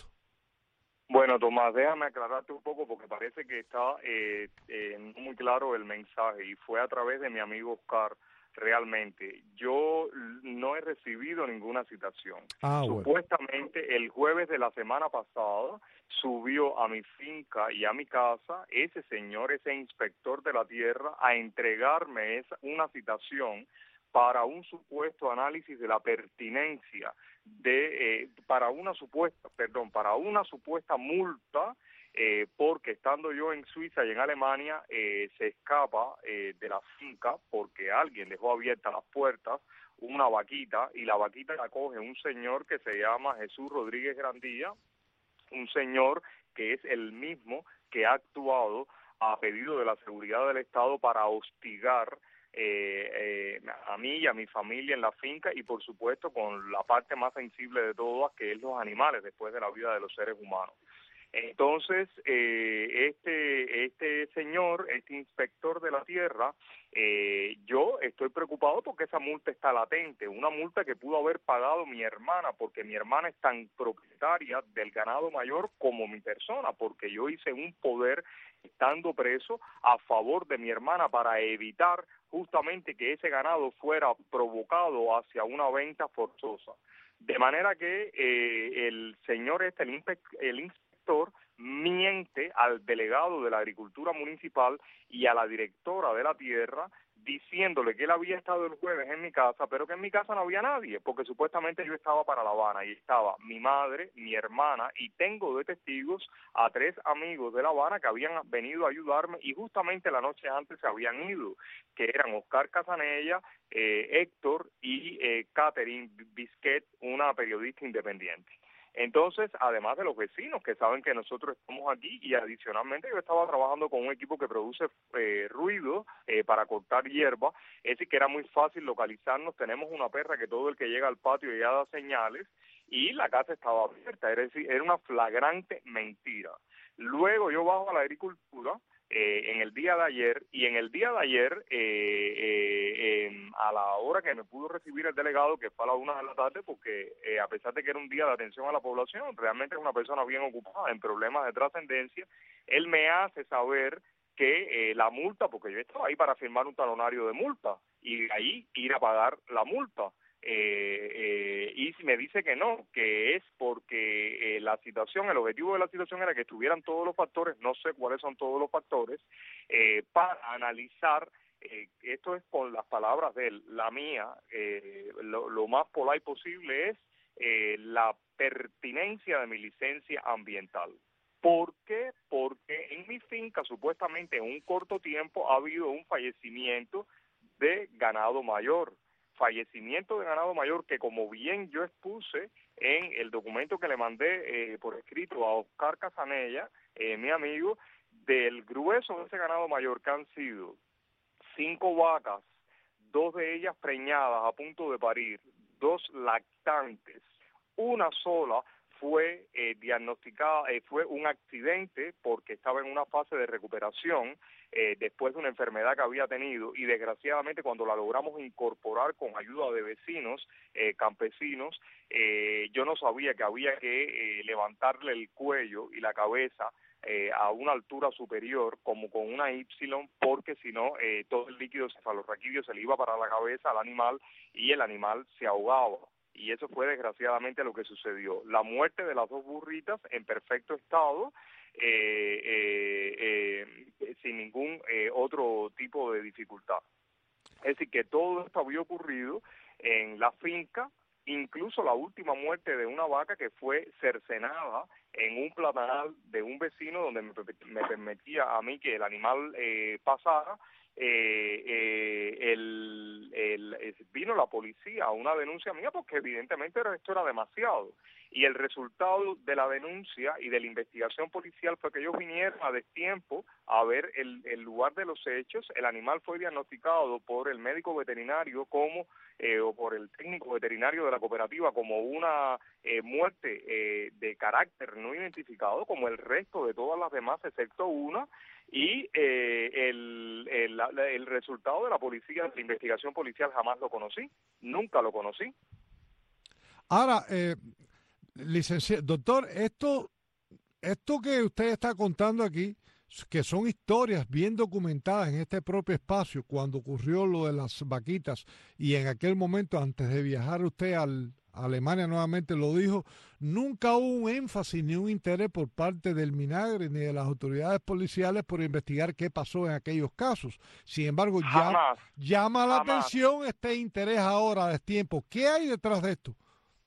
Bueno, Tomás, déjame aclararte un poco porque parece que está eh, eh, muy claro el mensaje y fue a través de mi amigo Oscar. Realmente, yo no he recibido ninguna citación. Ah, bueno. Supuestamente el jueves de la semana pasada subió a mi finca y a mi casa ese señor, ese inspector de la tierra, a entregarme esa, una citación para un supuesto análisis de la pertinencia de eh, para una supuesta, perdón, para una supuesta multa. Eh, porque estando yo en Suiza y en Alemania, eh, se escapa eh, de la finca porque alguien dejó abiertas las puertas, una vaquita, y la vaquita la coge un señor que se llama Jesús Rodríguez Grandilla, un señor que es el mismo que ha actuado a pedido de la seguridad del Estado para hostigar eh, eh, a mí y a mi familia en la finca y, por supuesto, con la parte más sensible de todas, que es los animales después de la vida de los seres humanos. Entonces, eh, este este señor, este inspector de la tierra, eh, yo estoy preocupado porque esa multa está latente, una multa que pudo haber pagado mi hermana, porque mi hermana es tan propietaria del ganado mayor como mi persona, porque yo hice un poder estando preso a favor de mi hermana para evitar justamente que ese ganado fuera provocado hacia una venta forzosa. De manera que eh, el señor este, el, inspe el inspector, miente al delegado de la Agricultura Municipal y a la directora de la tierra diciéndole que él había estado el jueves en mi casa, pero que en mi casa no había nadie, porque supuestamente yo estaba para La Habana y estaba mi madre, mi hermana, y tengo de testigos a tres amigos de La Habana que habían venido a ayudarme y justamente la noche antes se habían ido, que eran Oscar Casanella, eh, Héctor y eh, Catherine Bisquet, una periodista independiente. Entonces, además de los vecinos que saben que nosotros estamos aquí, y adicionalmente yo estaba trabajando con un equipo que produce eh, ruido eh, para cortar hierba, es decir, que era muy fácil localizarnos. Tenemos una perra que todo el que llega al patio ya da señales, y la casa estaba abierta, es decir, era una flagrante mentira. Luego yo bajo a la agricultura, Eh, en el día de ayer, y en el día de ayer, eh, eh, eh, a la hora que me pudo recibir el delegado, que fue a la una de la tarde, porque eh, a pesar de que era un día de atención a la población, realmente es una persona bien ocupada en problemas de trascendencia, él me hace saber que eh, la multa, porque yo estaba ahí para firmar un talonario de multa, y de ahí ir a pagar la multa. Eh, eh, y me dice que no, que es porque eh, la situación, el objetivo de la situación era que estuvieran todos los factores, no sé cuáles son todos los factores, eh, para analizar, eh, esto es con las palabras de él, la mía, eh, lo, lo más polite posible es eh, la pertinencia de mi licencia ambiental. ¿Por qué? Porque en mi finca supuestamente en un corto tiempo ha habido un fallecimiento de ganado mayor. Fallecimiento de ganado mayor que, como bien yo expuse en el documento que le mandé eh, por escrito a Oscar Casanella, eh, mi amigo, del grueso de ese ganado mayor, que han sido cinco vacas, dos de ellas preñadas a punto de parir, dos lactantes, una sola fue eh, diagnosticada, eh, fue un accidente porque estaba en una fase de recuperación eh, después de una enfermedad que había tenido, y desgraciadamente cuando la logramos incorporar con ayuda de vecinos, eh, campesinos, eh, yo no sabía que había que eh, levantarle el cuello y la cabeza eh, a una altura superior, como con una Y, porque si no, eh, todo el líquido cefalorraquídeo se le iba para la cabeza al animal y el animal se ahogaba. Y eso fue desgraciadamente lo que sucedió. La muerte de las dos burritas en perfecto estado, eh, eh, eh, sin ningún eh, otro tipo de dificultad. Es decir, que todo esto había ocurrido en la finca, incluso la última muerte de una vaca que fue cercenada en un platanal de un vecino donde me, me permitía a mí que el animal eh, pasara. Eh, eh, el, el, el, vino la policía a una denuncia mía porque evidentemente esto era demasiado, y el resultado de la denuncia y de la investigación policial fue que ellos vinieron a destiempo a ver el, el lugar de los hechos. El animal fue diagnosticado por el médico veterinario como eh, o por el técnico veterinario de la cooperativa como una eh, muerte eh, de carácter no identificado, como el resto de todas las demás excepto una. Y eh, el, el, el resultado de la policía, de la investigación policial, jamás lo conocí, nunca lo conocí. Ahora, eh, licenciado, doctor, esto, esto que usted está contando aquí, que son historias bien documentadas en este propio espacio, cuando ocurrió lo de las vaquitas, y en aquel momento, antes de viajar usted al a Alemania nuevamente lo dijo, nunca hubo un énfasis ni un interés por parte del Minagri ni de las autoridades policiales por investigar qué pasó en aquellos casos. Sin embargo, ya, llama la jamás. atención este interés ahora de tiempo. ¿Qué hay detrás de esto?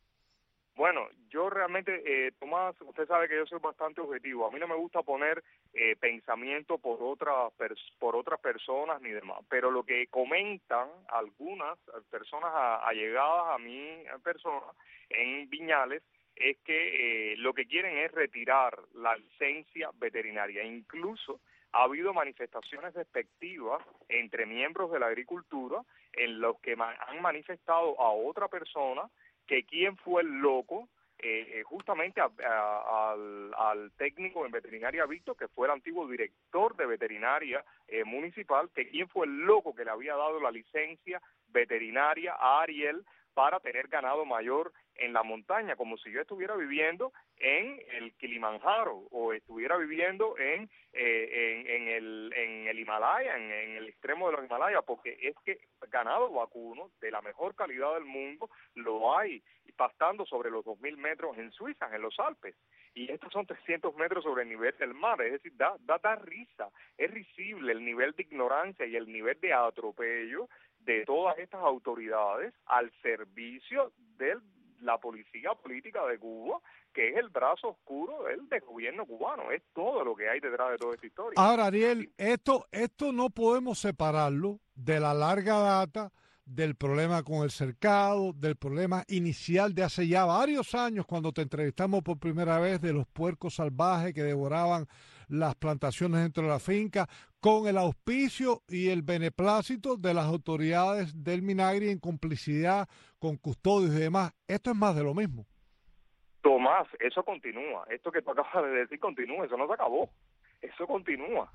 Bueno, yo realmente, eh, Tomás, usted sabe que yo soy bastante objetivo. A mí no me gusta poner eh, pensamiento por otras pers- por otras personas ni demás, pero lo que comentan algunas personas a- allegadas a mi persona en Viñales es que eh, lo que quieren es retirar la licencia veterinaria. Incluso ha habido manifestaciones despectivas entre miembros de la agricultura en los que ma- han manifestado a otra persona que quién fue el loco, eh, justamente a, a, al, al técnico en veterinaria Víctor, que fue el antiguo director de veterinaria eh, municipal, que quién fue el loco que le había dado la licencia veterinaria a Ariel para tener ganado mayor en la montaña, como si yo estuviera viviendo en el Kilimanjaro o estuviera viviendo en eh, en, en el en el Himalaya, en, en el extremo de los Himalayas, porque es que ganado vacuno de la mejor calidad del mundo lo hay pastando sobre los dos mil metros en Suiza, en los Alpes, y estos son trescientos metros sobre el nivel del mar, es decir, da, da, da risa, es risible el nivel de ignorancia y el nivel de atropello de todas estas autoridades al servicio de la policía política de Cuba, que es el brazo oscuro del gobierno cubano. Es todo lo que hay detrás de toda esta historia. Ahora, Ariel, esto, esto no podemos separarlo de la larga data del problema con el cercado, del problema inicial de hace ya varios años, cuando te entrevistamos por primera vez, de los puercos salvajes que devoraban las plantaciones dentro de la finca, con el auspicio y el beneplácito de las autoridades del Minagri en complicidad con custodios y demás. Esto es más de lo mismo. Tomás, eso continúa. Esto que tú acabas de decir continúa, eso no se acabó. Eso continúa.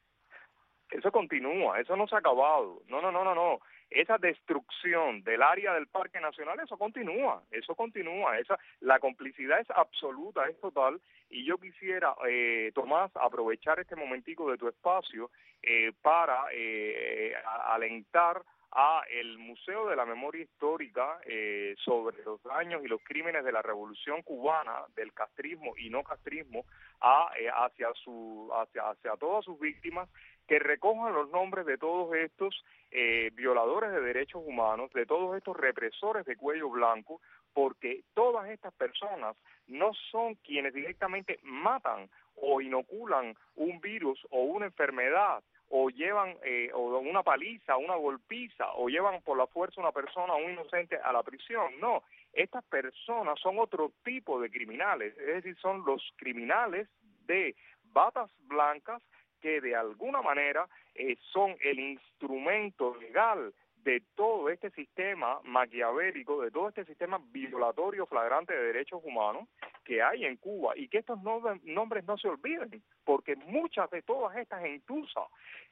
Eso continúa, eso no se ha acabado. No, no, no, no, no. Esa destrucción del área del Parque Nacional, eso continúa, eso continúa. Esa, la complicidad es absoluta, es total. Y yo quisiera, eh, Tomás, aprovechar este momentico de tu espacio eh, para eh, alentar a el Museo de la Memoria Histórica eh, sobre los daños y los crímenes de la Revolución Cubana, del castrismo y no castrismo, a, eh, hacia, su, hacia, hacia todas sus víctimas, que recojan los nombres de todos estos eh, violadores de derechos humanos, de todos estos represores de cuello blanco, porque todas estas personas no son quienes directamente matan o inoculan un virus o una enfermedad, o llevan eh, o una paliza, una golpiza, o llevan por la fuerza una persona, un inocente, a la prisión. No, estas personas son otro tipo de criminales, es decir, son los criminales de batas blancas que de alguna manera eh, son el instrumento legal de todo este sistema maquiavélico, de todo este sistema violatorio flagrante de derechos humanos que hay en Cuba, y que estos nombres, nombres no se olviden, porque muchas de todas estas gentusas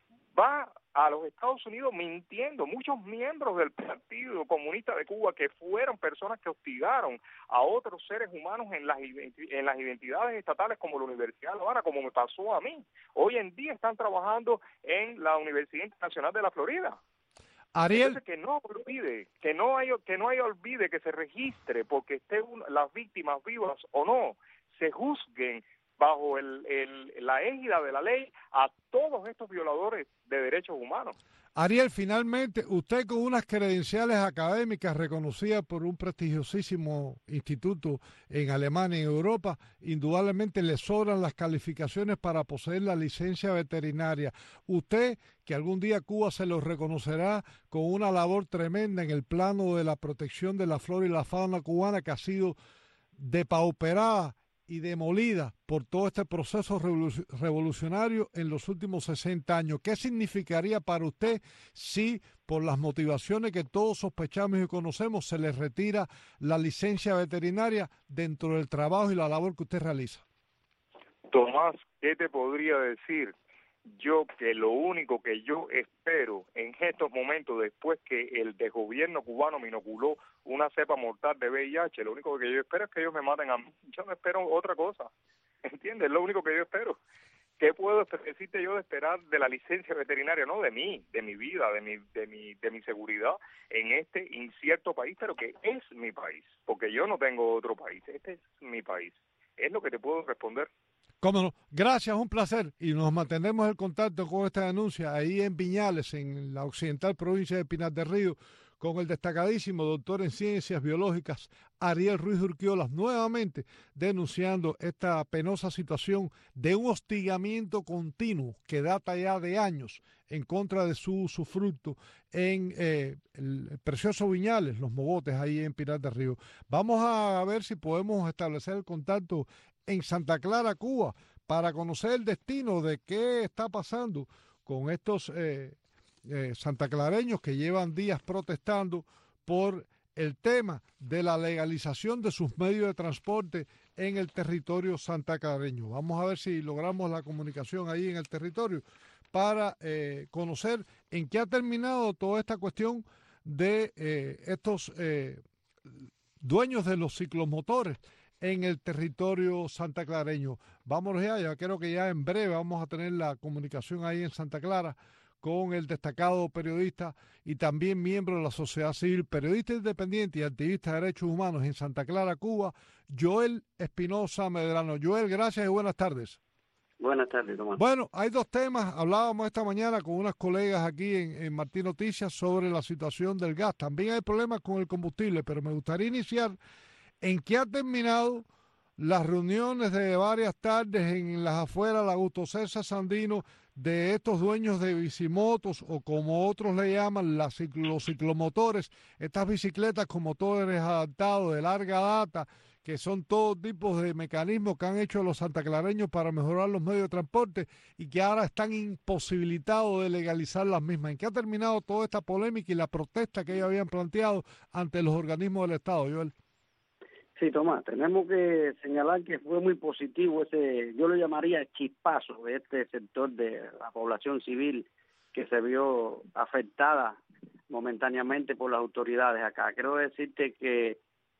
va a los Estados Unidos mintiendo. Muchos miembros del Partido Comunista de Cuba, que fueron personas que hostigaron a otros seres humanos en las, en las identidades estatales como la Universidad de La Habana, como me pasó a mí, hoy en día están trabajando en la Universidad Internacional de la Florida. Ariel, Entonces, que no olvide, que no hay que no hay olvide que se registre, porque estén las víctimas vivas o no, se juzguen bajo el, el, la égida de la ley a todos estos violadores de derechos humanos. Ariel, finalmente, usted con unas credenciales académicas reconocidas por un prestigiosísimo instituto en Alemania y en Europa, indudablemente le sobran las calificaciones para poseer la licencia veterinaria. Usted, que algún día Cuba se lo reconocerá con una labor tremenda en el plano de la protección de la flora y la fauna cubana, que ha sido depauperada y demolida por todo este proceso revolucionario en los últimos sesenta años. ¿Qué significaría para usted si, por las motivaciones que todos sospechamos y conocemos, se le retira la licencia veterinaria dentro del trabajo y la labor que usted realiza? Tomás, ¿qué te podría decir? Yo que lo único que yo espero en estos momentos, después que el desgobierno cubano me inoculó una cepa mortal de V I H, lo único que yo espero es que ellos me maten a mí. Yo no espero otra cosa, ¿entiendes? Es lo único que yo espero. ¿Qué puedo decirte yo de esperar de la licencia veterinaria? No, de mí, de mi vida, de mi, de mi, de mi seguridad en este incierto país, pero que es mi país, porque yo no tengo otro país, este es mi país. Es lo que te puedo responder. Cómo no. Gracias, un placer. Y nos mantenemos en contacto con esta denuncia ahí en Viñales, en la occidental provincia de Pinar del Río, con el destacadísimo doctor en ciencias biológicas Ariel Ruiz Urquiolas, nuevamente denunciando esta penosa situación de un hostigamiento continuo que data ya de años en contra de su usufructo en eh, el precioso Viñales, Los Mogotes, ahí en Pinar del Río. Vamos a ver si podemos establecer el contacto en Santa Clara, Cuba, para conocer el destino de qué está pasando con estos eh, eh, santaclareños que llevan días protestando por el tema de la legalización de sus medios de transporte en el territorio santaclareño. Vamos a ver si logramos la comunicación ahí en el territorio para eh, conocer en qué ha terminado toda esta cuestión de eh, estos eh, dueños de los ciclomotores en el territorio santaclareño. Vámonos ya, ya creo que ya en breve vamos a tener la comunicación ahí en Santa Clara con el destacado periodista y también miembro de la sociedad civil, periodista independiente y activista de derechos humanos en Santa Clara, Cuba, Joel Espinosa Medrano. Joel, gracias y buenas tardes. Buenas tardes, Tomás. Bueno, hay dos temas. Hablábamos esta mañana con unas colegas aquí en, en Martín Noticias sobre la situación del gas. También hay problemas con el combustible, pero me gustaría iniciar en qué ha terminado las reuniones de varias tardes en las afueras, la Augusto César Sandino, de estos dueños de bicimotos o como otros le llaman las ciclo, los ciclomotores, estas bicicletas con motores adaptados de larga data, que son todo tipos de mecanismos que han hecho los santaclareños para mejorar los medios de transporte y que ahora están imposibilitados de legalizar las mismas. ¿En qué ha terminado toda esta polémica y la protesta que ellos habían planteado ante los organismos del Estado, Joel? Sí, Tomás, tenemos que señalar que fue muy positivo ese, yo lo llamaría chispazo de este sector de la población civil que se vio afectada momentáneamente por las autoridades acá. Quiero decirte que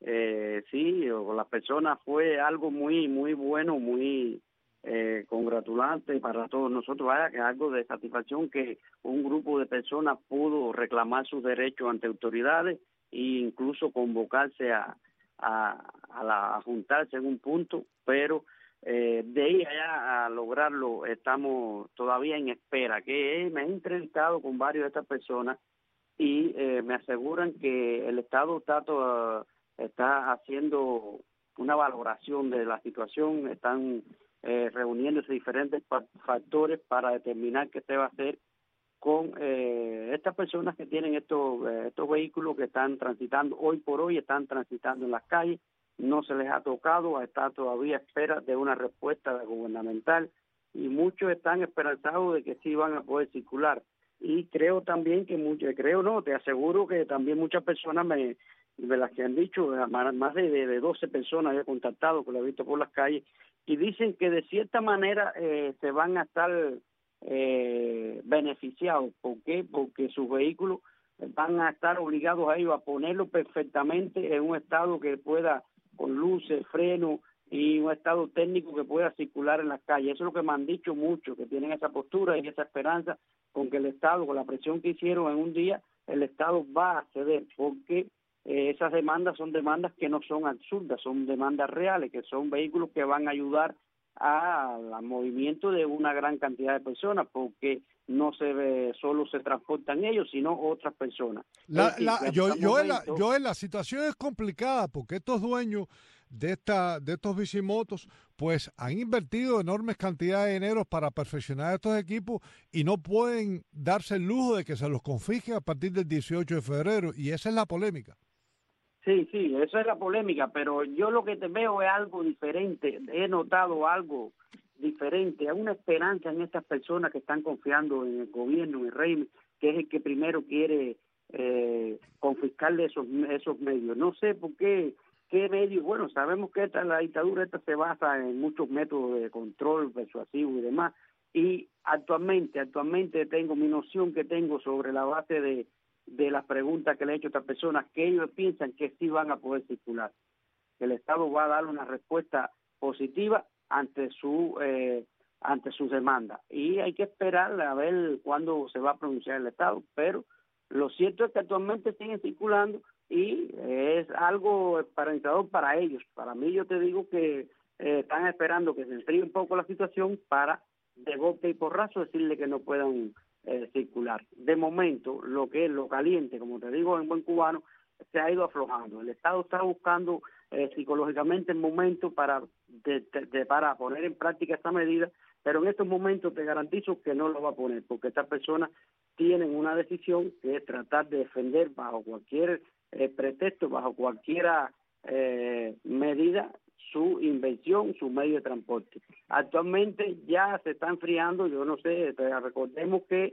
Eh, sí, o las personas fue algo muy muy bueno, muy eh, congratulante para todos nosotros, vaya, que algo de satisfacción que un grupo de personas pudo reclamar sus derechos ante autoridades e incluso convocarse a, a, a, la, a juntarse en un punto, pero eh, de ahí allá a lograrlo estamos todavía en espera, que me he entrevistado con varios de estas personas y eh, me aseguran que el Estado está todo, está haciendo una valoración de la situación, están eh, reuniéndose diferentes factores para determinar qué se va a hacer con eh, estas personas que tienen estos eh, estos vehículos que están transitando, hoy por hoy están transitando en las calles, no se les ha tocado, está todavía a espera de una respuesta gubernamental y muchos están esperanzados de que sí van a poder circular. Y creo también que, muchos, creo no, te aseguro que también muchas personas me de las que han dicho, más de, de doce personas he contactado, que lo he visto por las calles, y dicen que de cierta manera eh, se van a estar eh, beneficiados. ¿Por qué? Porque sus vehículos van a estar obligados a ellos a ponerlo perfectamente en un estado que pueda, con luces, freno y un estado técnico que pueda circular en las calles. Eso es lo que me han dicho muchos, que tienen esa postura y esa esperanza con que el Estado, con la presión que hicieron en un día, el Estado va a ceder, porque Eh, esas demandas son demandas que no son absurdas, son demandas reales, que son vehículos que van a ayudar al movimiento de una gran cantidad de personas, porque no se ve, solo se transportan ellos, sino otras personas. La, decir, la, yo, yo, momento, la, yo, la situación es complicada porque estos dueños de esta de estos bicimotos pues han invertido enormes cantidades de dinero para perfeccionar estos equipos y no pueden darse el lujo de que se los confisquen a partir del dieciocho de febrero, y esa es la polémica. Sí, sí, esa es la polémica, pero yo lo que te veo es algo diferente, he notado algo diferente, hay una esperanza en estas personas que están confiando en el gobierno, en el régimen, que es el que primero quiere eh, confiscarle esos esos medios. No sé por qué, qué medios, bueno, sabemos que esta, la dictadura esta se basa en muchos métodos de control persuasivo y demás, y actualmente, actualmente tengo mi noción que tengo sobre la base de de las preguntas que le he hecho a estas personas, que ellos piensan que sí van a poder circular, que el Estado va a dar una respuesta positiva ante su eh, ante sus demandas, y hay que esperar a ver cuándo se va a pronunciar el Estado, pero lo cierto es que actualmente siguen circulando y es algo esperanzador para ellos. Para mí, yo te digo que eh, están esperando que se enfríe un poco la situación para de golpe y porrazo decirle que no puedan Eh, circular. De momento, lo que es lo caliente, como te digo en buen cubano, se ha ido aflojando. El Estado está buscando eh, psicológicamente el momento para de, de, de, para poner en práctica esta medida, pero en estos momentos te garantizo que no lo va a poner, porque estas personas tienen una decisión que es tratar de defender bajo cualquier eh, pretexto, bajo cualquiera eh, medida, su invención, su medio de transporte. Actualmente ya se está enfriando, yo no sé, recordemos que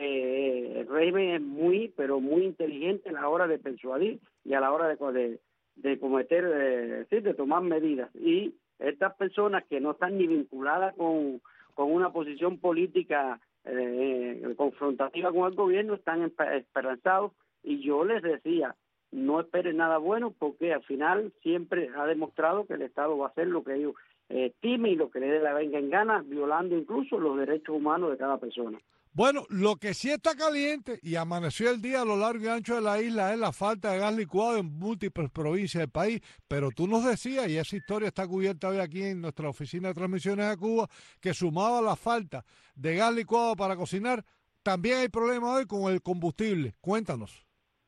eh, el régimen es muy, pero muy inteligente a la hora de persuadir y a la hora de, de, de cometer, eh, sí, de tomar medidas. Y estas personas que no están ni vinculadas con, con una posición política eh, confrontativa con el gobierno están esperanzados, y yo les decía, no esperen nada bueno, porque al final siempre ha demostrado que el Estado va a hacer lo que ellos eh, estimen y lo que le dé la venga en gana, violando incluso los derechos humanos de cada persona. Bueno, lo que sí está caliente y amaneció el día a lo largo y ancho de la isla es la falta de gas licuado en múltiples provincias del país, pero tú nos decías, y esa historia está cubierta hoy aquí en nuestra oficina de transmisiones a Cuba, que sumado a la falta de gas licuado para cocinar, también hay problemas hoy con el combustible. Cuéntanos.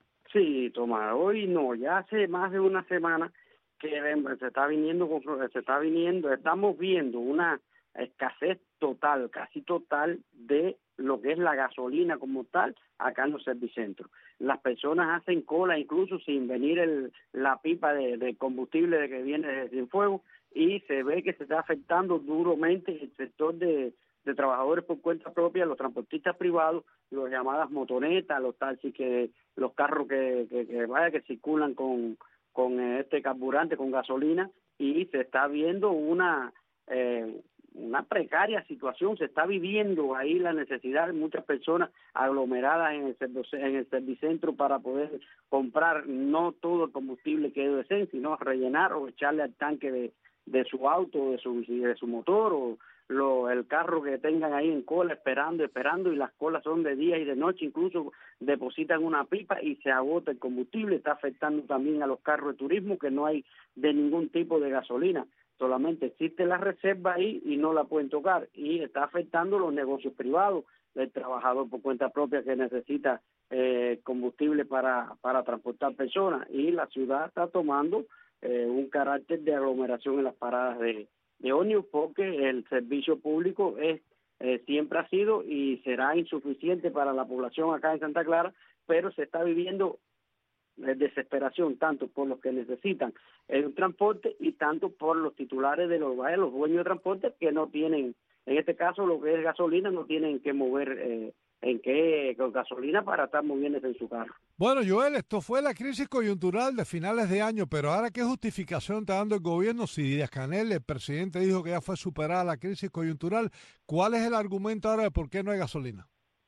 Sí, Tomás, hoy no, ya hace más de una semana que se está viniendo, se está viniendo, estamos viendo una escasez total, casi total, de lo que es la gasolina como tal acá en los servicentros. Las personas hacen cola incluso sin venir el, la pipa de, de combustible de que viene de Cienfuegos, y se ve que se está afectando duramente el sector de de trabajadores por cuenta propia, los transportistas privados, los llamadas motonetas, los taxis, que los carros que, que, que vaya que circulan con, con este carburante, con gasolina, y se está viendo una eh, una precaria situación, se está viviendo ahí la necesidad de muchas personas aglomeradas en el, en el servicentro para poder comprar no todo el combustible que ellos deseen, sino rellenar o echarle al tanque de, de su auto, de su, de su motor, o Lo, el carro que tengan ahí en cola esperando, esperando, y las colas son de día y de noche, incluso depositan una pipa y se agota el combustible. Está afectando también a los carros de turismo, que no hay de ningún tipo de gasolina, solamente existe la reserva ahí y no la pueden tocar, y está afectando los negocios privados del trabajador por cuenta propia que necesita eh, combustible para, para transportar personas, y la ciudad está tomando eh, un carácter de aglomeración en las paradas de de ómnibus, porque el servicio público es eh, siempre ha sido y será insuficiente para la población acá en Santa Clara, pero se está viviendo eh, desesperación tanto por los que necesitan el transporte y tanto por los titulares de los, eh, los dueños de transporte, que no tienen, en este caso lo que es gasolina, no tienen que mover eh, en qué con gasolina para estar moviéndose en su carro. Bueno, Joel, esto fue la crisis coyuntural de finales de año, pero ahora, ¿qué justificación está dando el gobierno? Si Díaz-Canel, el presidente, dijo que ya fue superada la crisis coyuntural, ¿cuál es el argumento ahora de por qué no hay gasolina?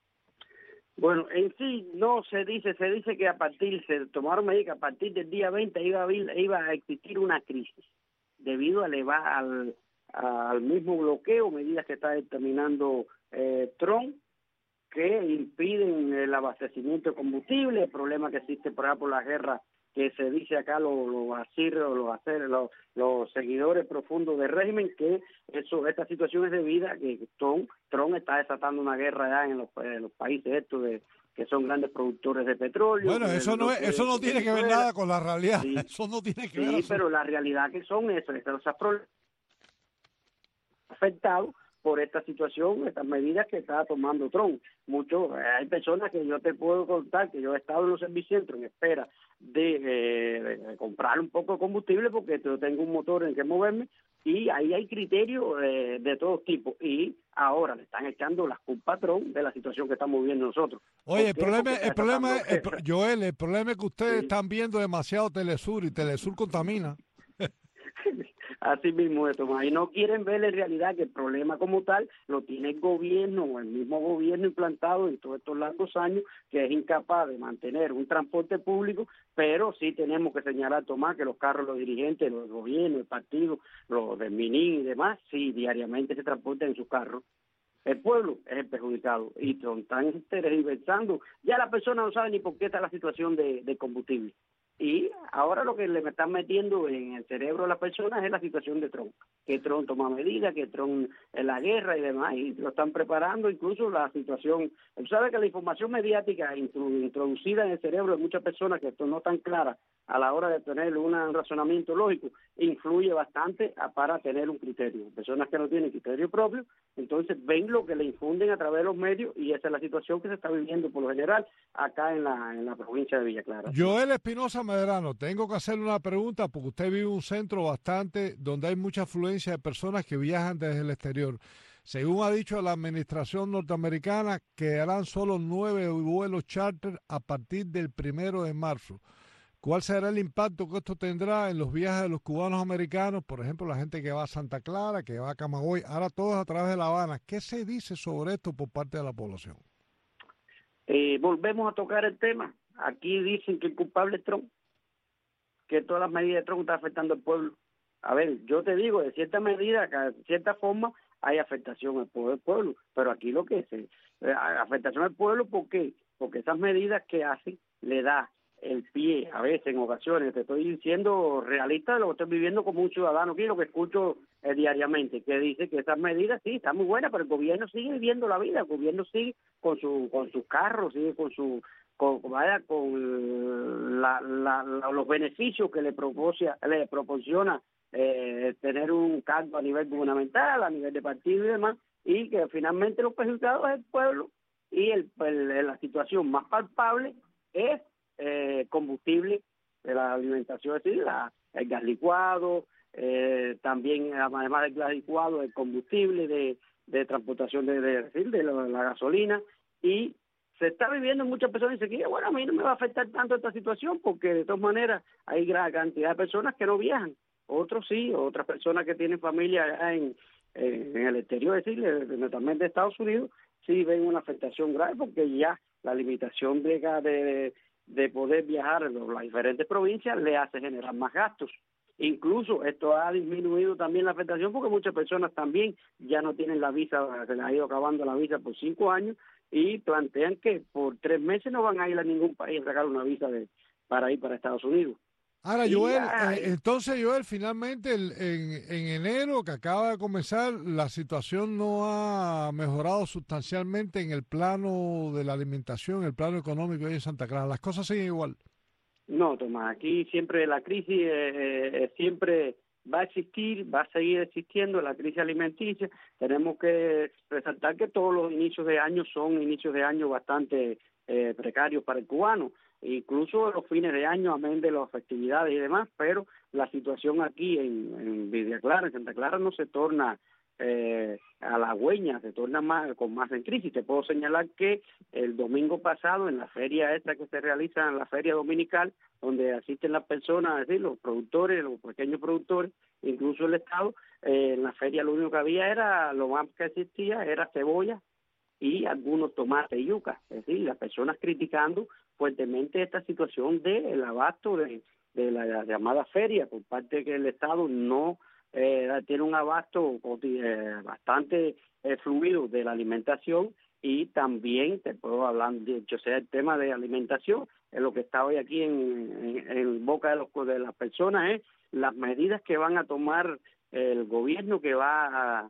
Bueno, en sí no se dice, se dice que a partir, se tomaron medidas que a partir del día veinte iba a, haber, iba a existir una crisis, debido a elevar al, al mismo bloqueo, medidas que está determinando eh, Trump, que impiden el abastecimiento de combustible, el problema que existe por ejemplo la guerra que se dice acá los los asirros, los, los, los seguidores profundos del régimen, que eso esta situación es debida a que Trump, Trump está desatando una guerra ya en los, en los países estos de que son grandes productores de petróleo. Bueno, eso no es, eso no tiene que ver nada con la realidad, sí, eso no tiene que sí, ver. Sí, pero la realidad que son eso, esos problemas afectados por esta situación, estas medidas que está tomando Trump. Muchos, eh, hay personas que yo te puedo contar que yo he estado en los servicentros en espera de, eh, de comprar un poco de combustible porque yo tengo un motor en que moverme, y ahí hay criterios eh, de todo tipo, y ahora le están echando las culpas a Trump de la situación que estamos viviendo nosotros. Oye, el problema, el problema es, el, Joel, el problema es que ustedes sí. están viendo demasiado Telesur, y Telesur contamina. Así mismo es, Tomás, y no quieren ver en realidad que el problema como tal lo tiene el gobierno, o el mismo gobierno implantado en todos estos largos años, que es incapaz de mantener un transporte público. Pero sí tenemos que señalar, Tomás, que los carros, los dirigentes, los gobiernos, el partido, los del Minin y demás, sí, diariamente se transportan en sus carros. El pueblo es el perjudicado, y están tergiversando. Ya la persona no sabe ni por qué está la situación de, de combustible. Y ahora lo que le están metiendo en el cerebro a las personas es la situación de Trump, que Trump toma medidas, que Trump en la guerra y demás, y lo están preparando incluso la situación. Usted sabe que la información mediática introducida en el cerebro de muchas personas, que esto no es tan clara a la hora de tener un razonamiento lógico, influye bastante para tener un criterio. Personas que no tienen criterio propio, entonces ven lo que le infunden a través de los medios, y esa es la situación que se está viviendo por lo general acá en la, en la provincia de Villa Clara. Joel Espinosa Medrano, tengo que hacerle una pregunta porque usted vive en un centro bastante donde hay mucha afluencia de personas que viajan desde el exterior. Según ha dicho la administración norteamericana, quedarán solo nueve vuelos charter a partir del primero de marzo. ¿Cuál será el impacto que esto tendrá en los viajes de los cubanos americanos? Por ejemplo, la gente que va a Santa Clara, que va a Camagüey, ahora todos a través de La Habana. ¿Qué se dice sobre esto por parte de la población? Eh, volvemos a tocar el tema. Aquí dicen que el culpable es Trump, que todas las medidas de Trump están afectando al pueblo. A ver, yo te digo, de cierta medida, de cierta forma, hay afectación al pueblo, pueblo, pero aquí lo que se, eh, afectación al pueblo. ¿Por qué? Porque esas medidas que hacen le da el pie, a veces, en ocasiones, te estoy diciendo realista de lo que estoy viviendo como un ciudadano aquí, lo que escucho eh, diariamente, que dice que esas medidas sí están muy buenas, pero el gobierno sigue viviendo la vida, el gobierno sigue con su con sus carros, sigue con su con, vaya, con la, la, la, los beneficios que le proporciona, le proporciona eh, tener un cargo a nivel gubernamental, a nivel de partido y demás, y que finalmente los perjudicados es el pueblo, y el, el, la situación más palpable es Eh, combustible de la alimentación, es decir, la, el gas licuado, eh, también además del gas licuado, el combustible de, de transportación de, de, de, de la, la gasolina, y se está viviendo, muchas personas dicen que bueno, a mí no me va a afectar tanto esta situación porque de todas maneras hay gran cantidad de personas que no viajan, otros sí, otras personas que tienen familia allá en, en, en el exterior, es decir, también de Estados Unidos, sí ven una afectación grave porque ya la limitación de, de de poder viajar en las diferentes provincias le hace generar más gastos. Incluso esto ha disminuido también la afectación porque muchas personas también ya no tienen la visa, se les ha ido acabando la visa por cinco años y plantean que por tres meses no van a ir a ningún país a sacar una visa de, para ir para Estados Unidos. Ahora, Joel, eh, entonces, Joel, finalmente el, en, en enero que acaba de comenzar, la situación no ha mejorado sustancialmente en el plano de la alimentación, el plano económico ahí en Santa Clara. ¿Las cosas siguen igual? No, Tomás, aquí siempre la crisis eh, eh, siempre va a existir, va a seguir existiendo, la crisis alimenticia. Tenemos que resaltar que todos los inicios de año son inicios de año bastante eh, precarios para el cubano. Incluso los fines de año, amén de las festividades y demás, pero la situación aquí en, en Villa Clara, en Santa Clara, no se torna eh, halagüeña, se torna más con más en crisis. Te puedo señalar que el domingo pasado, en la feria esta que se realiza, en la feria dominical, donde asisten las personas, es decir, los productores, los pequeños productores, incluso el Estado, eh, en la feria lo único que había era, lo más que existía era cebolla y algunos tomates y yuca, es decir, las personas criticando fuertemente esta situación del abasto de, de la llamada feria por parte de que el Estado no eh, tiene un abasto eh, bastante eh, fluido de la alimentación y también, te puedo hablar, dicho sea el tema de alimentación, es lo que está hoy aquí en, en, en boca de, los, de las personas, es las medidas que van a tomar el gobierno que va a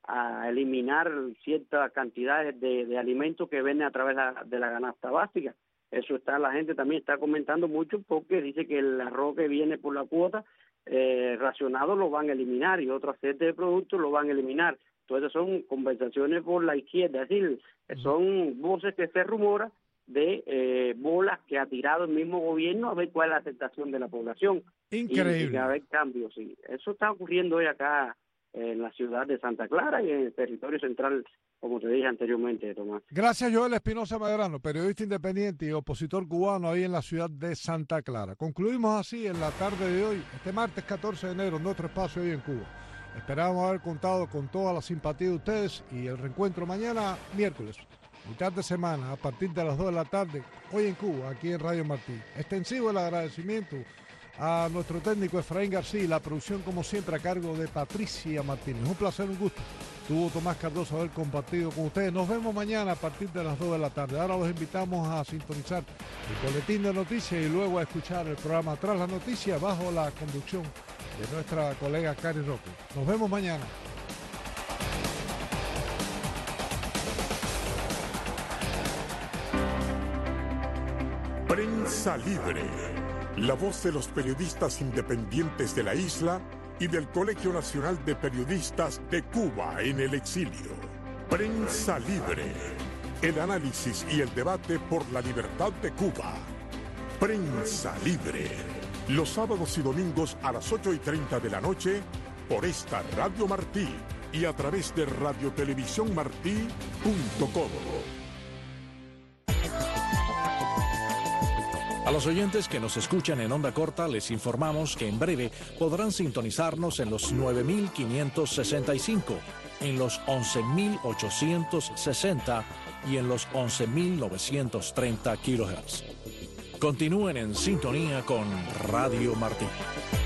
a eliminar ciertas cantidades de, de alimentos que venden a través de la, de la canasta básica. Eso está, la gente también está comentando mucho porque dice que el arroz que viene por la cuota eh, racionado lo van a eliminar y otros serie de productos lo van a eliminar. Entonces son conversaciones por la izquierda, es decir, son voces que se rumoran de eh, bolas que ha tirado el mismo gobierno a ver cuál es la aceptación de la población. Increíble. Y, y a ver cambios, sí. Eso está ocurriendo hoy acá en la ciudad de Santa Clara y en el territorio central, como te dije anteriormente, Tomás. Gracias, Joel Espinosa Medrano, periodista independiente y opositor cubano ahí en la ciudad de Santa Clara. Concluimos así en la tarde de hoy, este martes catorce de enero, nuestro espacio hoy en Cuba. Esperamos haber contado con toda la simpatía de ustedes y el reencuentro mañana, miércoles, mitad de semana, a partir de las dos de la tarde, hoy en Cuba, aquí en Radio Martí. Extensivo el agradecimiento a nuestro técnico Efraín García y la producción como siempre a cargo de Patricia Martínez. Un placer, un gusto. Tuvo Tomás Cardoso haber compartido con ustedes. Nos vemos mañana a partir de las dos de la tarde. Ahora los invitamos a sintonizar el boletín de noticias y luego a escuchar el programa Tras la Noticia bajo la conducción de nuestra colega Cari Roque. Nos vemos mañana. Prensa Libre. La voz de los periodistas independientes de la isla y del Colegio Nacional de Periodistas de Cuba en el exilio. Prensa Libre. El análisis y el debate por la libertad de Cuba. Prensa Libre. Los sábados y domingos a las ocho y treinta de la noche por esta Radio Martí y a través de radiotelevisión martí punto com. A los oyentes que nos escuchan en onda corta les informamos que en breve podrán sintonizarnos en los nueve mil quinientos sesenta y cinco, en los once mil ochocientos sesenta y en los once mil novecientos treinta kilohertz. Continúen en sintonía con Radio Martí.